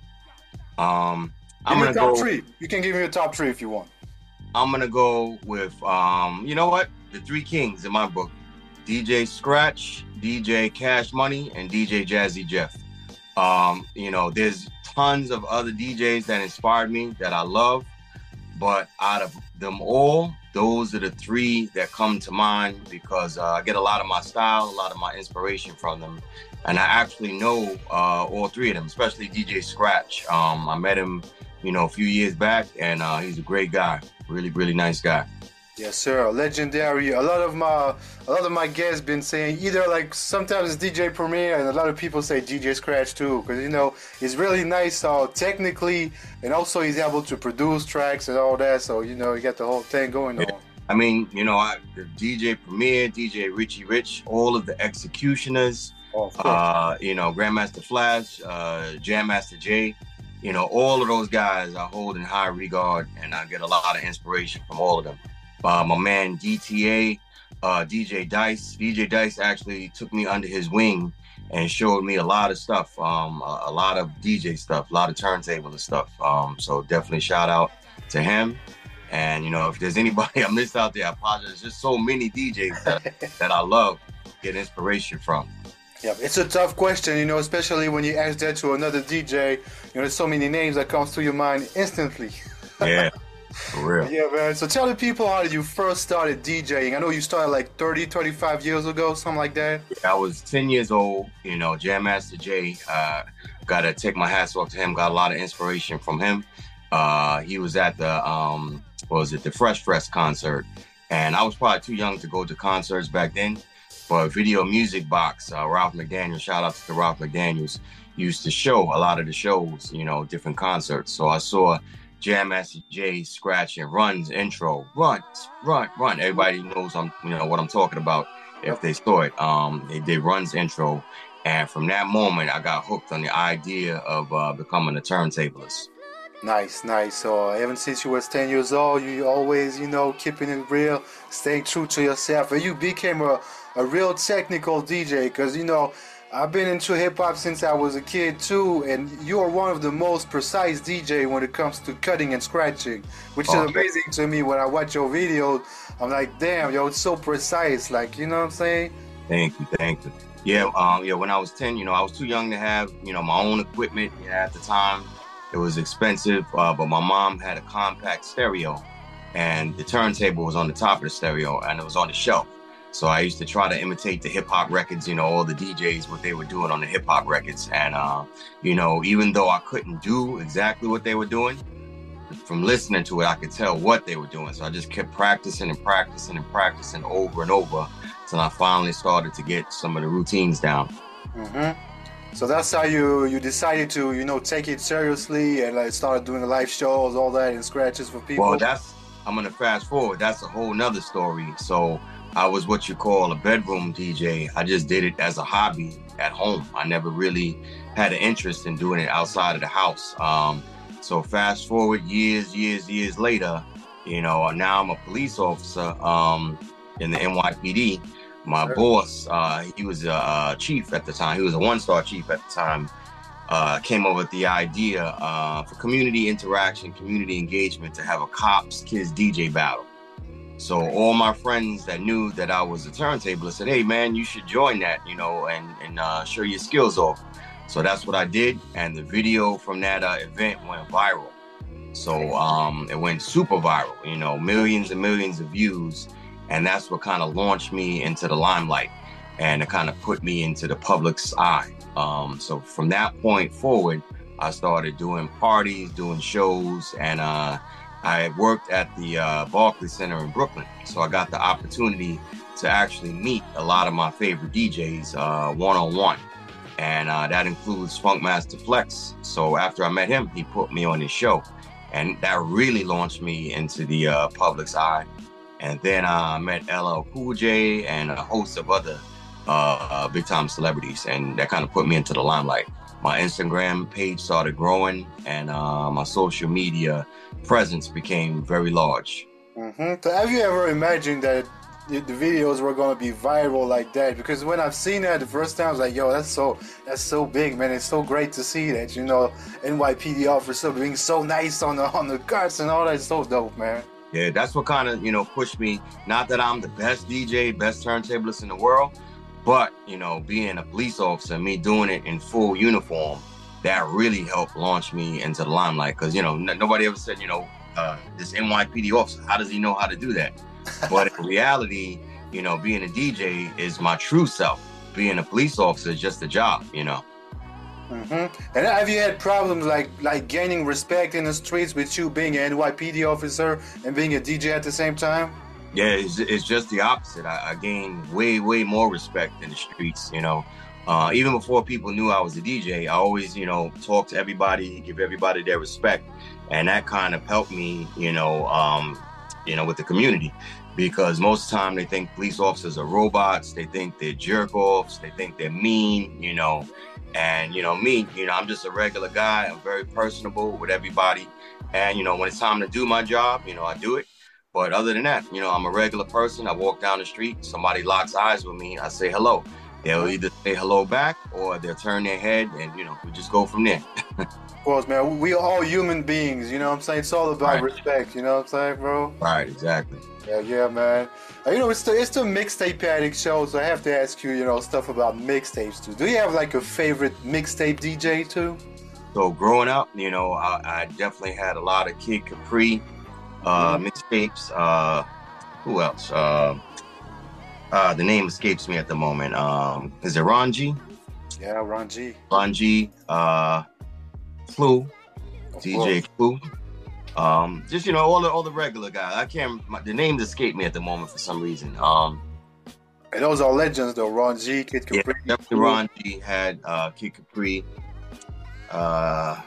Um, I'm Give me gonna a top go. three. You can give me a top three if you want. I'm gonna go with um, you know what? The three kings in my book: D J Scratch, D J Cash Money, and D J Jazzy Jeff. Um, you know, there's tons of other D Js that inspired me that I love, but out of them all, those are the three that come to mind because uh, I get a lot of my style, a lot of my inspiration from them. And I actually know uh, all three of them, especially D J Scratch. Um, I met him, you know, a few years back, and uh, he's a great guy. Really, really nice guy. Yes, sir. Legendary. A lot of my, a lot of my guests been saying either like sometimes it's D J Premier, and a lot of people say D J Scratch too, because you know he's really nice uh, technically, and also he's able to produce tracks and all that. So you know you got the whole thing going Yeah. on. I mean, you know, I, the D J Premier, D J Richie Rich, all of the executioners, Oh, of course. uh, you know, Grandmaster Flash, uh, Jam Master Jay, you know, all of those guys I hold in high regard, and I get a lot of inspiration from all of them. Uh, my man D T A, uh, D J Dice. D J Dice actually took me under his wing and showed me a lot of stuff, um, a, a lot of D J stuff, a lot of turntable and stuff. Um, so definitely shout out to him. And, you know, if there's anybody I missed out there, I apologize. There's just so many D Js that, that I love, get inspiration from. Yeah, it's a tough question, you know, especially when you ask that to another D J. You know, there's so many names that comes to your mind instantly. Yeah, for real. Yeah, man. So tell the people how did you first started DJing? I know you started like thirty, thirty-five years ago, something like that. I was ten years old, you know, Jam Master Jay, uh, got to take my hats off to him, got a lot of inspiration from him. Uh, he was at the, um, what was it, the Fresh Fresh concert. And I was probably too young to go to concerts back then. But Video Music Box, uh, Ralph McDaniel, shout out to Ralph McDaniels, used to show a lot of the shows, you know, different concerts. So I saw Jam Master Jay scratch and Run's intro, run, run, run. Everybody knows I'm, you know, what I'm talking about if they saw it. Um, they did Run's intro, and from that moment, I got hooked on the idea of uh, becoming a turntablist. Nice, nice. So ever since you was ten years old, you always, you know, keeping it real, staying true to yourself, and you became a, a real technical D J. Because you know, I've been into hip hop since I was a kid too, and you are one of the most precise D J when it comes to cutting and scratching, which Oh. is amazing to me. When I watch your videos, I'm like, damn, yo, it's so precise. Like, you know what I'm saying? Thank you, thank you. Yeah, um, yeah. When I was ten, you know, I was too young to have, you know, my own equipment. Yeah, at the time, it was expensive, uh, but my mom had a compact stereo, and the turntable was on the top of the stereo, and it was on the shelf. So I used to try to imitate the hip hop records, you know, all the D Js, what they were doing on the hip hop records. And, uh, you know, even though I couldn't do exactly what they were doing, from listening to it, I could tell what they were doing. So I just kept practicing and practicing and practicing over and over until I finally started to get some of the routines down. Mm-hmm. So that's how you you decided to, you know, take it seriously and like started doing live shows, all that, and scratches for people. Well, that's, I'm going to fast forward. That's a whole nother story. So I was what you call a bedroom D J. I just did it as a hobby at home. I never really had an interest in doing it outside of the house. Um, so fast forward years, years, years later, you know, now I'm a police officer um, in the N Y P D. My boss, uh, he was a, a chief at the time. He was a one-star chief at the time. Uh, came up with the idea uh, for community interaction, community engagement, to have a cops kids D J battle. So all my friends that knew that I was a turntablist said, hey man, you should join that, you know, and, and uh, show your skills off. So that's what I did. And the video from that uh, event went viral. So um, it went super viral, you know, millions and millions of views. And that's what kind of launched me into the limelight, and it kind of put me into the public's eye. Um, so from that point forward, I started doing parties, doing shows, and uh, I worked at the uh, Barclays Center in Brooklyn. So I got the opportunity to actually meet a lot of my favorite D Js uh, one-on-one. And uh, that includes Funkmaster Flex. So after I met him, he put me on his show. And that really launched me into the uh, public's eye. And then I uh, met L L Cool J and a host of other uh, uh, big-time celebrities. And that kind of put me into the limelight. My Instagram page started growing, and uh, my social media presence became very large. Mm-hmm. So have you ever imagined that the, the videos were gonna be viral like that, because when I've seen that the first time, I was like, yo, that's so that's so big, man. It's so great to see that, you know, N Y P D officer being so nice on the on the cuts and all that. It's so dope, man. Yeah, that's what kind of, you know, pushed me. Not that I'm the best D J, best turntablist in the world, but, you know, being a police officer, me doing it in full uniform, that really helped launch me into the limelight. Because, you know, n- nobody ever said, you know, uh, this N Y P D officer, how does he know how to do that? But in reality, you know, being a D J is my true self. Being a police officer is just a job, you know. Mm-hmm. And have you had problems like like gaining respect in the streets with you being an N Y P D officer and being a D J at the same time? Yeah, it's, it's just the opposite. I, I gained way, way more respect in the streets, you know. Uh, even before people knew I was a D J, I always, you know, talk to everybody, give everybody their respect. And that kind of helped me, you know, um, you know, with the community. Because most of the time they think police officers are robots. They think they're jerk-offs. They think they're mean, you know. And, you know, me, you know, I'm just a regular guy. I'm very personable with everybody. And, you know, when it's time to do my job, you know, I do it. But other than that, you know, I'm a regular person. I walk down the street, somebody locks eyes with me, I say hello. They'll either say hello back or they'll turn their head and, you know, we just go from there. Of course, man. We are all human beings, you know what I'm saying? It's all about Right. respect, you know what I'm saying, bro? Right, exactly. Yeah, yeah, man. Uh, you know, it's the it's the mixtape addict show, so I have to ask you, you know, stuff about mixtapes too. Do you have like a favorite mixtape D J too? So growing up, you know, I, I definitely had a lot of Kid Capri uh, mixtapes. Uh, who else? Uh, uh, the name escapes me at the moment. Um, is it Ron G? Yeah, Ron G. Ron G. Uh, Clue. Of D J Clue. Um, just, you know, all the all the regular guys. I can't. My, the names escape me at the moment for some reason. Um, And those are legends though. Ron G, Kid yeah, Capri. definitely Ron G had uh, Kid Capri. Uh,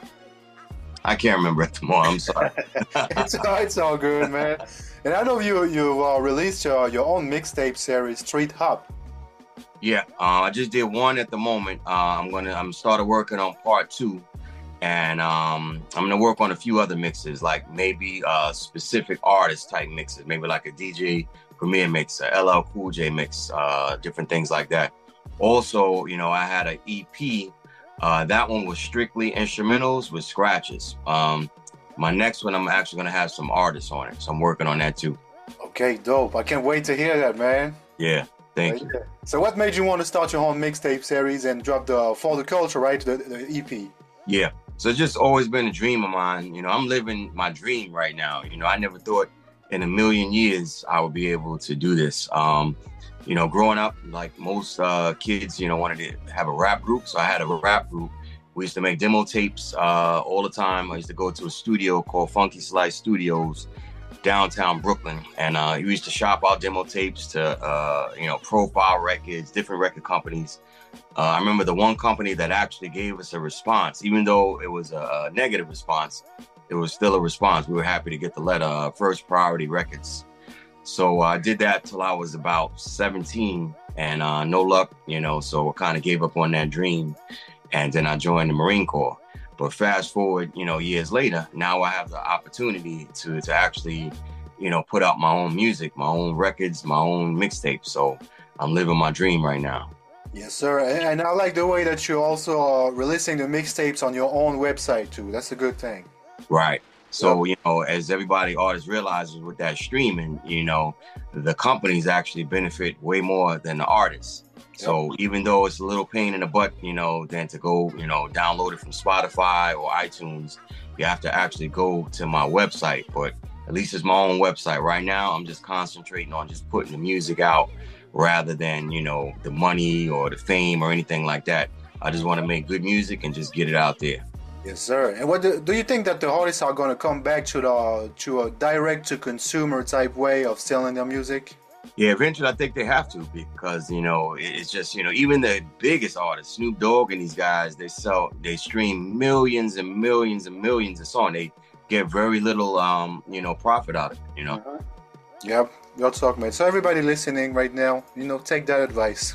I can't remember at the moment. I'm sorry. it's, all, it's all good, man. And I know you you uh, released your your own mixtape series, Street Hop. Yeah, uh, I just did one at the moment. Uh, I'm gonna I'm started working on part two. And um, I'm gonna work on a few other mixes, like maybe uh, specific artist type mixes, maybe like a D J Premier mix, a L L Cool J mix, uh, different things like that. Also, you know, I had an E P. Uh, that one was strictly instrumentals with scratches. Um, my next one, I'm actually gonna have some artists on it, so I'm working on that too. Okay, dope. I can't wait to hear that, man. Yeah, thank you. So, what made you want to start your own mixtape series and drop the For the Culture, right? The, the E P. Yeah. So it's just always been a dream of mine. You know, I'm living my dream right now. You know, I never thought in a million years I would be able to do this. Um, you know, growing up, like most uh, kids, you know, wanted to have a rap group. So I had a rap group. We used to make demo tapes uh, all the time. I used to go to a studio called Funky Slice Studios, downtown Brooklyn. And uh, we used to shop our demo tapes to, uh, you know, Profile Records, different record companies. Uh, I remember the one company that actually gave us a response, even though it was a negative response, it was still a response. We were happy to get the letter, uh, First Priority Records. So uh, I did that till I was about seventeen and uh, no luck, you know, so I kind of gave up on that dream. And then I joined the Marine Corps. But fast forward, you know, years later, now I have the opportunity to, to actually, you know, put out my own music, my own records, my own mixtapes. So I'm living my dream right now. Yes, sir. And I like the way that you also are releasing the mixtapes on your own website too. That's a good thing. Right. So, you know, as everybody, artists realizes with that streaming, you know, the companies actually benefit way more than the artists. So even though it's a little pain in the butt, you know, than to go, you know, download it from Spotify or iTunes, you have to actually go to my website. But at least it's my own website. Right now, I'm just concentrating on just putting the music out rather than, you know, the money or the fame or anything like that. I just want to make good music and just get it out there. Yes, sir. And what do, do you think that the artists are going to come back to the to a direct to consumer type way of selling their music? Yeah, eventually I think they have to, because, you know, it's just, you know, even the biggest artists, Snoop Dogg and these guys, they sell, they stream millions and millions and millions of songs. They get very little, um, you know, profit out of it, you know. Uh-huh. Yep, you're talking, man. So everybody listening right now, you know, take that advice.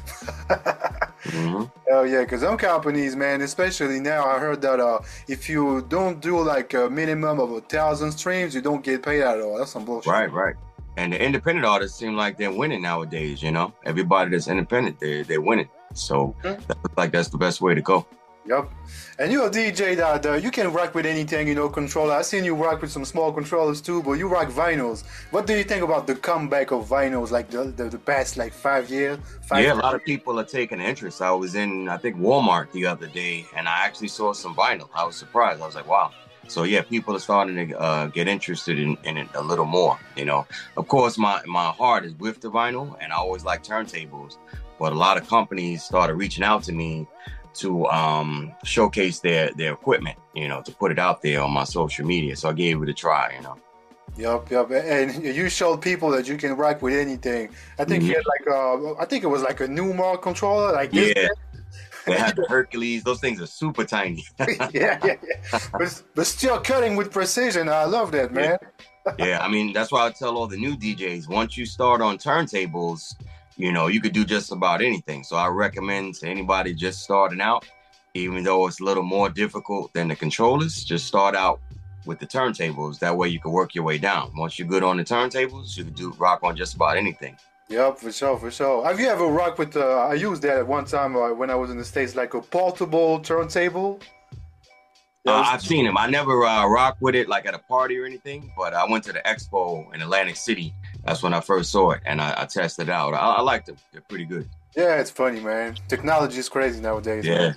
Mm-hmm. Hell yeah, because some companies, man, especially now, I heard that uh, if you don't do like a minimum of a thousand streams, you don't get paid at all. That's some bullshit. Right, right. And the independent artists seem like they're winning nowadays, you know? Everybody that's independent, they're, they're winning. So mm-hmm. that looks like that's the best way to go. Yep. And you're a D J that uh, you can rock with anything, you know, controller. I've seen you rock with some small controllers too, but you rock vinyls. What do you think about the comeback of vinyls, like the the, the past like five years? Five yeah, years? A lot of people are taking interest. I was in, I think, Walmart the other day, and I actually saw some vinyl. I was surprised. I was like, wow. So yeah, people are starting to uh, get interested in, in it a little more, you know. Of course, my, my heart is with the vinyl, and I always like turntables. But a lot of companies started reaching out to me to um, showcase their, their equipment, you know, to put it out there on my social media. So I gave it a try, you know. Yup, yup. And you showed people that you can rock with anything. I think mm-hmm. you had like a, I think it was like a Newmark controller, like this. Yeah. They had the Hercules. Those things are super tiny. yeah, yeah, yeah. But, but still cutting with precision. I love that, man. Yeah. yeah, I mean, that's why I tell all the new D Js, once you start on turntables, you know, you could do just about anything. So I recommend to anybody just starting out, even though it's a little more difficult than the controllers, just start out with the turntables. That way you can work your way down. Once you're good on the turntables, you can do rock on just about anything. Yep, for sure, for sure. Have you ever rocked with, uh, I used that at one time uh, when I was in the States, like a portable turntable? Uh, I've seen them. I never uh, rocked with it like at a party or anything, but I went to the expo in Atlantic City. That's when I first saw it, and I, I tested it out. I, I liked them. They're pretty good. Yeah, it's funny, man. Technology is crazy nowadays. Yeah.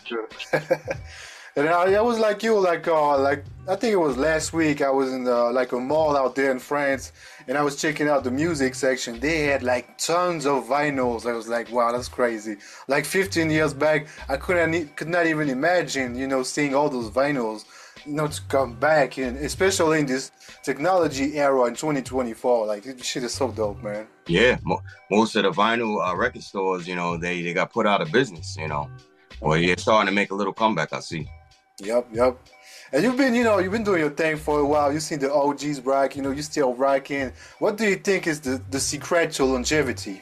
And I, I was like you, like uh, like I think it was last week. I was in the, like a mall out there in France, and I was checking out the music section. They had like tons of vinyls. I was like, wow, that's crazy. Like fifteen years back, I couldn't could not even imagine, you know, seeing all those vinyls, you know, to come back, and especially in this technology era in twenty twenty-four. Like, this shit is so dope, man. Yeah, mo- most of the vinyl uh, record stores, you know, they they got put out of business, you know. Well, you're starting to make a little comeback, I see. Yep, yep. And you've been, you know, you've been doing your thing for a while. You've seen the O Gs rock, you know, you're still rocking. What do you think is the, the secret to longevity?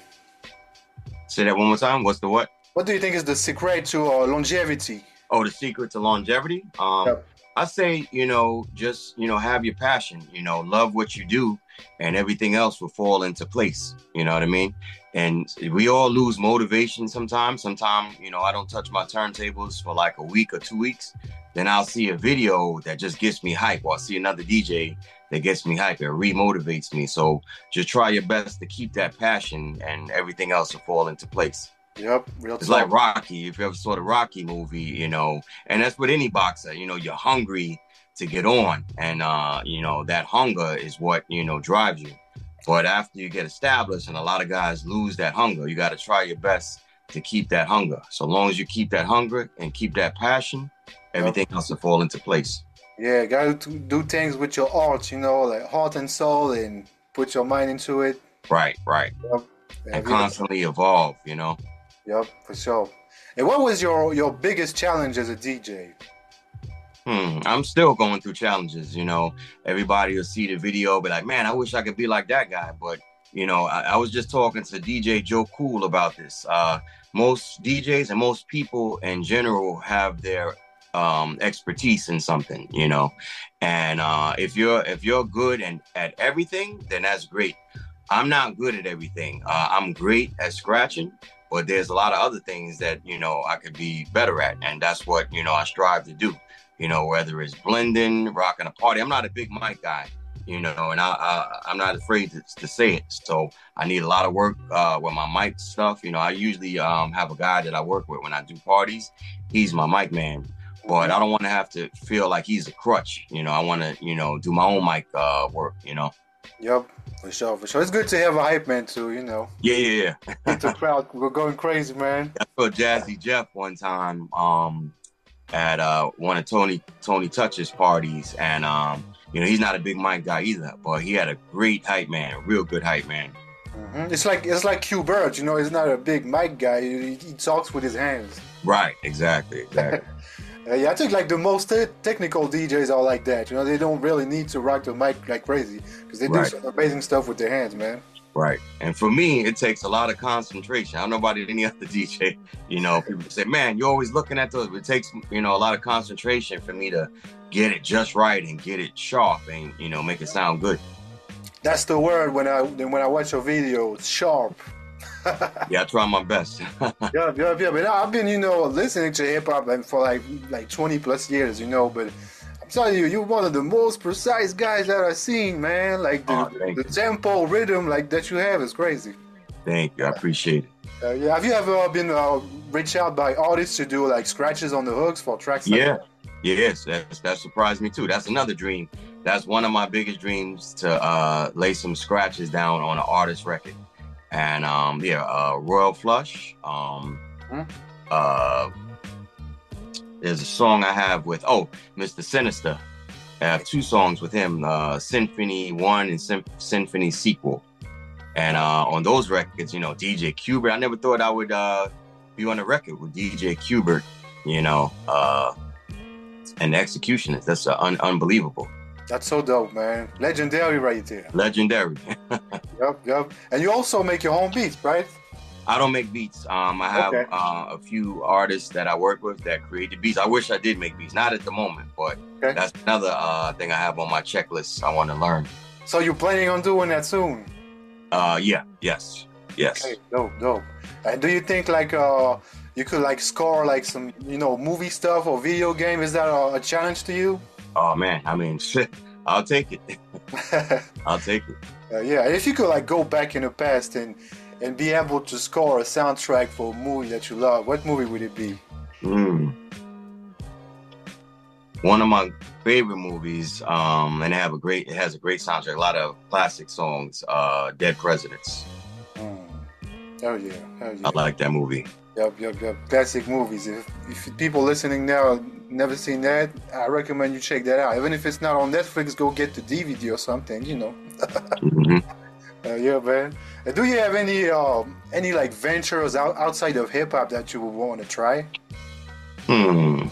Say that one more time. What's the what? What do you think is the secret to uh, longevity? Oh, the secret to longevity? Um, yep. I say, you know, just, you know, have your passion, you know, love what you do, and everything else will fall into place. You know what I mean? And we all lose motivation sometimes. Sometimes, you know, I don't touch my turntables for like a week or two weeks. Then I'll see a video that just gets me hype, or I'll see another D J that gets me hype. It re-motivates me. So just try your best to keep that passion, and everything else will fall into place. Yep, real It's like Rocky. If you ever saw the Rocky movie, you know, and that's with any boxer, you know, you're hungry to get on, and, uh, you know, that hunger is what, you know, drives you. But after you get established, and a lot of guys lose that hunger, you got to try your best to keep that hunger. So long as you keep that hunger and keep that passion, everything else will fall into place. Yeah, got to do things with your heart, you know, like heart and soul, and put your mind into it. Right, right. Yep. And constantly evolve, you know. Yep, for sure. And what was your, your biggest challenge as a D J? Hmm, I'm still going through challenges, you know. Everybody will see the video, be like, man, I wish I could be like that guy. But, you know, I, I was just talking to D J Joe Cool about this. Uh, most D Js and most people in general have their um, expertise in something, you know. And uh, if you're if you're good and at everything, then that's great. I'm not good at everything. Uh, I'm great at scratching, but there's a lot of other things that, you know, I could be better at. And that's what, you know, I strive to do. You know, whether it's blending, rocking a party. I'm not a big mic guy, you know, and I, I, I'm not afraid to, to say it. So I need a lot of work uh, with my mic stuff. You know, I usually um, have a guy that I work with when I do parties. He's my mic man. But I don't want to have to feel like he's a crutch. You know, I want to, you know, do my own mic uh, work, you know. Yep, for sure, for sure. It's good to have a hype man too, you know. Yeah, yeah, yeah. Get the crowd, we're going crazy, man. I saw Jazzy Jeff one time um, at uh, one of Tony Tony Touch's parties, and um, you know, he's not a big mic guy either, but he had a great hype man, a real good hype man. Mm-hmm. It's like it's like Q Bird, you know. He's not a big mic guy. He, he talks with his hands. Right, exactly, exactly. Uh, yeah, I think like the most te- technical D Js are like that. You know, they don't really need to rock the mic like crazy because they do Right. some amazing stuff with their hands, man. Right. And for me, it takes a lot of concentration. I don't know about any other D J. You know, people say, man, you're always looking at those. It takes, you know, a lot of concentration for me to get it just right and get it sharp and, you know, make it sound good. That's the word when I when I watch your video. Sharp. Yeah, I try my best. yeah, yeah, yeah. But I've been, you know, listening to hip hop for like like twenty plus years, you know. But I'm telling you, you're one of the most precise guys that I've seen, man. Like the, oh, the tempo, rhythm, like that you have is crazy. Thank you, I appreciate it. Uh, yeah, have you ever been uh, reached out by artists to do like scratches on the hooks for tracks? Like Yeah, that? yes, that that surprised me too. That's another dream. That's one of my biggest dreams, to uh, lay some scratches down on an artist record. And um, yeah, uh, Royal Flush. Um, hmm? uh, there's a song I have with oh, Mister Sinister. I have two songs with him, uh, Symphony One and Sym- Symphony Sequel. And uh, on those records, you know, D J Qbert. I never thought I would uh, be on a record with D J Qbert. You know, uh, and the Executioners. That's uh, un- unbelievable. That's so dope, man. Legendary right there. Legendary. Yep, yep. And you also make your own beats, right? I don't make beats. Um, I have Okay. uh, a few artists that I work with that create the beats. I wish I did make beats. Not at the moment, but Okay. that's another uh, thing I have on my checklist I want to learn. So you're planning on doing that soon? Uh, yeah, yes, yes. Okay, dope, dope. And do you think like uh you could like score like some, you know, movie stuff or video game? Is that a, a challenge to you? Oh man, I mean, shit, I'll take it. I'll take it. Uh, yeah, and if you could like go back in the past and and be able to score a soundtrack for a movie that you love, what movie would it be? Mm. One of my favorite movies, um, and it have a great, it has a great soundtrack, a lot of classic songs. Uh, Dead Presidents. Mm. Oh yeah, oh yeah. I like that movie. Yep, yep, yep. Classic movies. If, if people listening now never seen that, I recommend you check that out. Even if it's not on Netflix, go get the D V D or something, you know. Mm-hmm. Uh, yeah, man. Uh, do you have any um, any like ventures out, outside of hip hop that you would want to try? Hmm.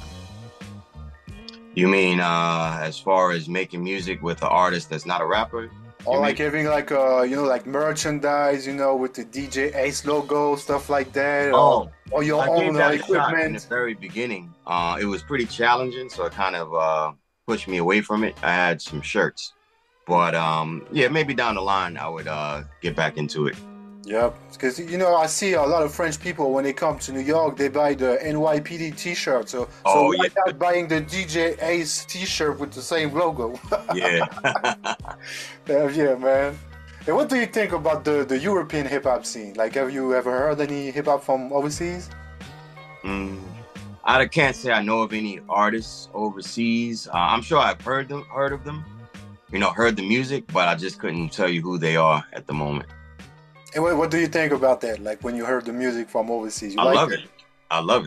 You mean uh, as far as making music with an artist that's not a rapper? Or You like mean- having like uh you know like merchandise, you know, with the D J Ace logo, stuff like that. Oh, or, or your I gave own that uh, a shot in the equipment. very beginning. Uh, it was pretty challenging, so it kind of uh, pushed me away from it. I had some shirts, but um, yeah, maybe down the line I would uh, get back into it. Yep, because you know I see a lot of French people when they come to New York, they buy the N Y P D T-shirt. So, Oh, so why yeah. not buying the D J Ace T-shirt with the same logo? Yeah. Yeah, yeah, man. And what do you think about the, the European hip hop scene? Like, have you ever heard any hip hop from overseas? Mm, I can't say I know of any artists overseas. Uh, I'm sure I've heard them, heard of them. You know, heard the music, but I just couldn't tell you who they are at the moment. And what, what do you think about that? Like when you heard the music from overseas, you I like love it. I love it.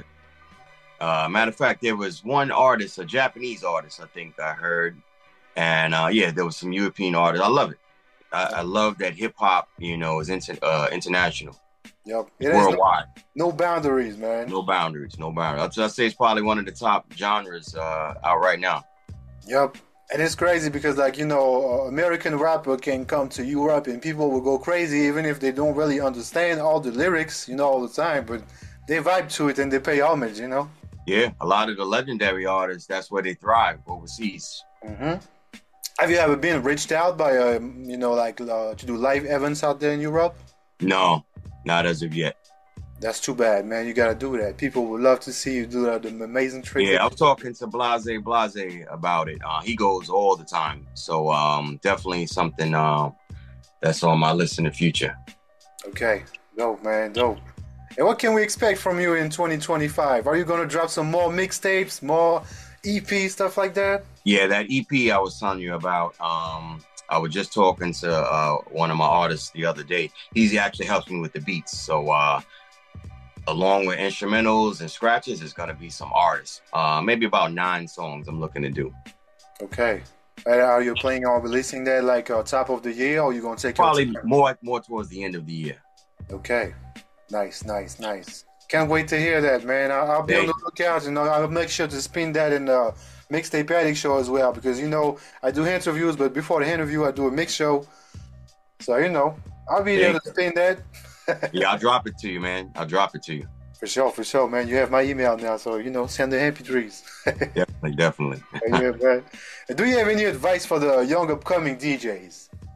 Uh, matter of fact, there was one artist, a Japanese artist, I think I heard, and uh, yeah, there was some European artists. I love it. I, I love that hip hop, you know, is inter- uh, international, Yep. It has no, worldwide. no boundaries, man. No boundaries, no boundaries. I'd say it's probably one of the top genres uh, out right now. Yep. And it's crazy because, like, you know, uh, American rapper can come to Europe and people will go crazy even if they don't really understand all the lyrics, you know, all the time. But they vibe to it and they pay homage, you know? Yeah, a lot of the legendary artists, that's where they thrive, overseas. hmm Have you ever been reached out by, uh, you know, like uh, to do live events out there in Europe? No, not as of yet. That's too bad, man. You gotta do that. People would love to see you do that, the amazing tricks. Yeah, I was talking to Blase Blase about it. Uh, he goes all the time. So um, definitely something uh, that's on my list in the future. Okay, dope, man, dope. And what can we expect from you in twenty twenty-five? Are you gonna drop some more mixtapes, more E P, stuff like that? Yeah, that E P I was telling you about, um, I was just talking to uh, one of my artists the other day. He actually helps me with the beats. So uh, along with instrumentals and scratches, it's going to be some artists. Uh, maybe about nine songs I'm looking to do. Okay. And are you planning on releasing that like uh, top of the year, or are you gonna take Probably your time? more more towards the end of the year. Okay. Nice, nice, nice. Can't wait to hear that, man. I'll, I'll be on Thank the lookout, and I'll I'll make sure to spin that in the Mixtape Addict show as well, because, you know, I do interviews, but before the interview, I do a mix show. So, you know, I'll be there Thank to spin that. Yeah, I'll drop it to you, man. I'll drop it to you. For sure, for sure, man. You have my email now, so, you know, send the M P threes. Definitely, definitely. Yeah, man. Do you have any advice for the young upcoming D Js?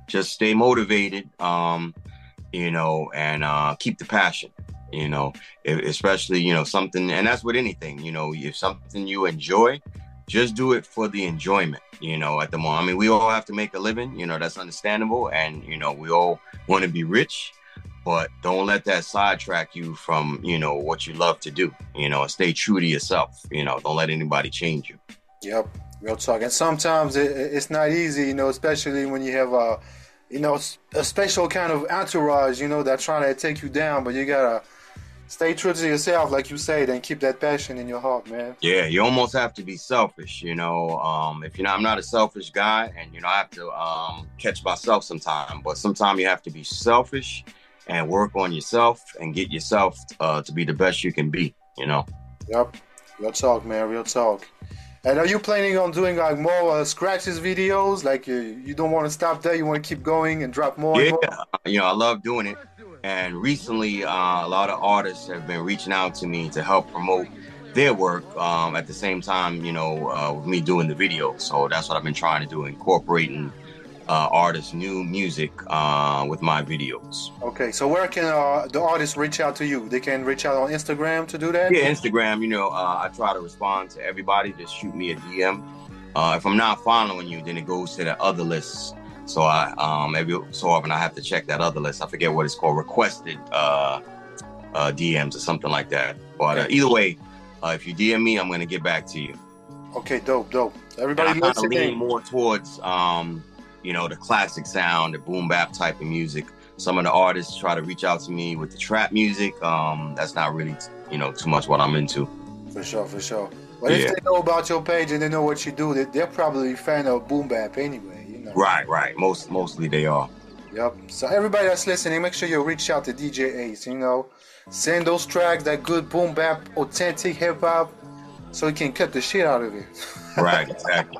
just stay motivated, um, you know, and uh, keep the passion, you know, if, especially, you know, something, and that's with anything, you know, if something you enjoy, just do it for the enjoyment, you know, at the moment. I mean, we all have to make a living, you know, that's understandable. And, you know, we all want to be rich, but don't let that sidetrack you from, you know, what you love to do, you know, and stay true to yourself, you know, don't let anybody change you. Yep, real talk. And sometimes it, it's not easy, you know, especially when you have a, you know, a special kind of entourage, you know, that's trying to take you down, but you gotta stay true to yourself, like you said, and keep that passion in your heart, man. Yeah, you almost have to be selfish, you know. Um, if you're not, I'm not a selfish guy, and you know, I have to um, catch myself sometime. But sometimes you have to be selfish and work on yourself and get yourself uh, to be the best you can be, you know. Yep, real talk, man, real talk. And are you planning on doing like more uh, scratches videos? Like you, you don't want to stop there, you want to keep going and drop more? Yeah, and more? you know, I love doing it. And recently, uh, a lot of artists have been reaching out to me to help promote their work um, at the same time, you know, uh, with me doing the video. So that's what I've been trying to do, incorporating uh, artists' new music uh, with my videos. Okay, so where can uh, the artists reach out to you? They can reach out on Instagram to do that? Yeah, Instagram, you know, uh, I try to respond to everybody. Just shoot me a D M. Uh, if I'm not following you, then it goes to the other lists. So I, um, every so often I have to check that other list. I forget what it's called, requested uh, uh, D Ms or something like that. But uh, either way, uh, if you D M me, I'm gonna get back to you. Okay, dope, dope. Everybody, I kind of lean more towards, um, you know, the classic sound, the boom bap type of music. Some of the artists try to reach out to me with the trap music. Um, that's not really, you know, too much what I'm into. For sure, for sure. But Yeah. if they know about your page and they know what you do, they, they're probably a fan of boom bap anyway. Right, right. Most mostly they are. Yep. So everybody that's listening, make sure you reach out to D J Ace, you know. Send those tracks, that good boom bap, authentic hip hop, so he can cut the shit out of it. Right, exactly.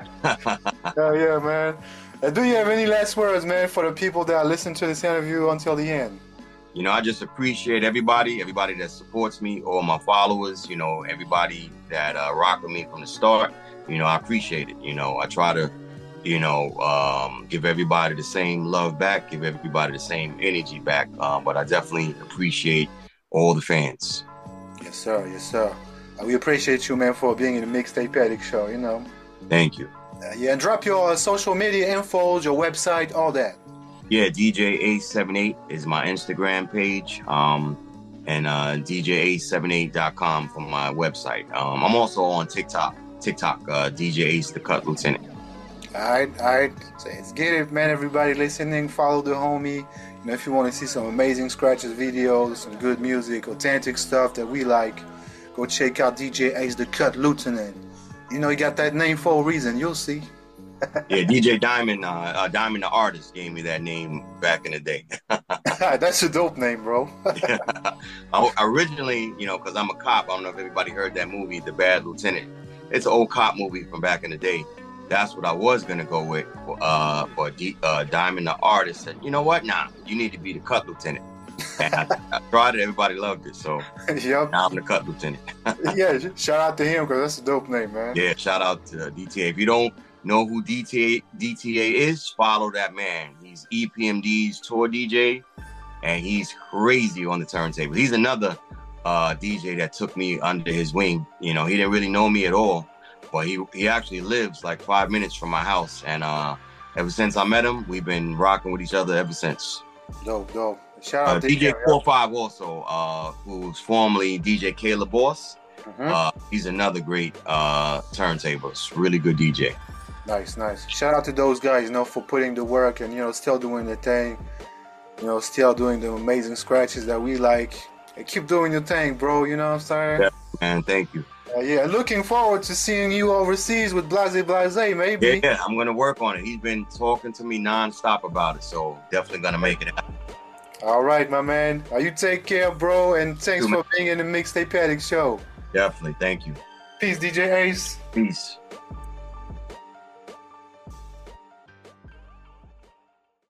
Hell yeah, man. And do you have any last words, man, for the people that listen to this interview until the end? You know, I just appreciate everybody, everybody that supports me, all my followers, you know, everybody that uh, rock with me from the start. You know, I appreciate it. You know, I try to you know, um, give everybody the same love back, give everybody the same energy back. Uh, but I definitely appreciate all the fans. Yes, sir. Yes, sir. Uh, we appreciate you, man, for being in the Mixtape Addict Show, you know. Thank you. Uh, yeah, and drop your uh, social media info, your website, all that. Yeah, D J Ace seventy-eight is my Instagram page. Um, and uh, D J Ace seventy-eight dot com for my website. Um, I'm also on TikTok. TikTok, uh, D J Ace the Cut Lieutenant. All right, all right. So let's get it, man. Everybody listening, follow the homie. You know, if you want to see some amazing scratches videos, some good music, authentic stuff that we like, go check out D J Ace the Cut Lieutenant. You know, he got that name for a reason. You'll see. Yeah, D J Diamond, uh, uh, Diamond the Artist gave me that name back in the day. That's a dope name, bro. Yeah. I, originally, you know, because I'm a cop, I don't know if everybody heard that movie, The Bad Lieutenant. It's an old cop movie from back in the day. That's what I was going to go with. Uh, but D, uh, Diamond the Artist said, you know what? Nah, you need to be the Cut Lieutenant. And I, I tried it. Everybody loved it. So yep. Now I'm the Cut Lieutenant. Yeah, shout out to him because that's a dope name, man. Yeah, shout out to uh, D T A. If you don't know who D T A, D T A is, follow that man. He's E P M D's tour D J, and he's crazy on the turntable. He's another uh, D J that took me under his wing. You know, he didn't really know me at all. But he he actually lives like five minutes from my house. And uh, ever since I met him, we've been rocking with each other ever since. Dope, dope. Shout out uh, to D J him, four five also, uh, who's formerly D J Caleb Boss. Mm-hmm. Uh, he's another great uh, turntablist. Really good D J. Nice, nice. Shout out to those guys, you know, for putting the work and, you know, still doing their thing. You know, still doing the amazing scratches that we like. And keep doing your thing, bro. You know what I'm saying? Yeah, man, thank you. Uh, yeah, looking forward to seeing you overseas with Blase Blase, maybe. Yeah, yeah, I'm going to work on it. He's been talking to me nonstop about it, so definitely going to make it happen. All right, my man. Uh, you take care, bro, and thanks for being in the Mixtape Addict Show. Definitely, thank you. Peace, D J Ace. Peace.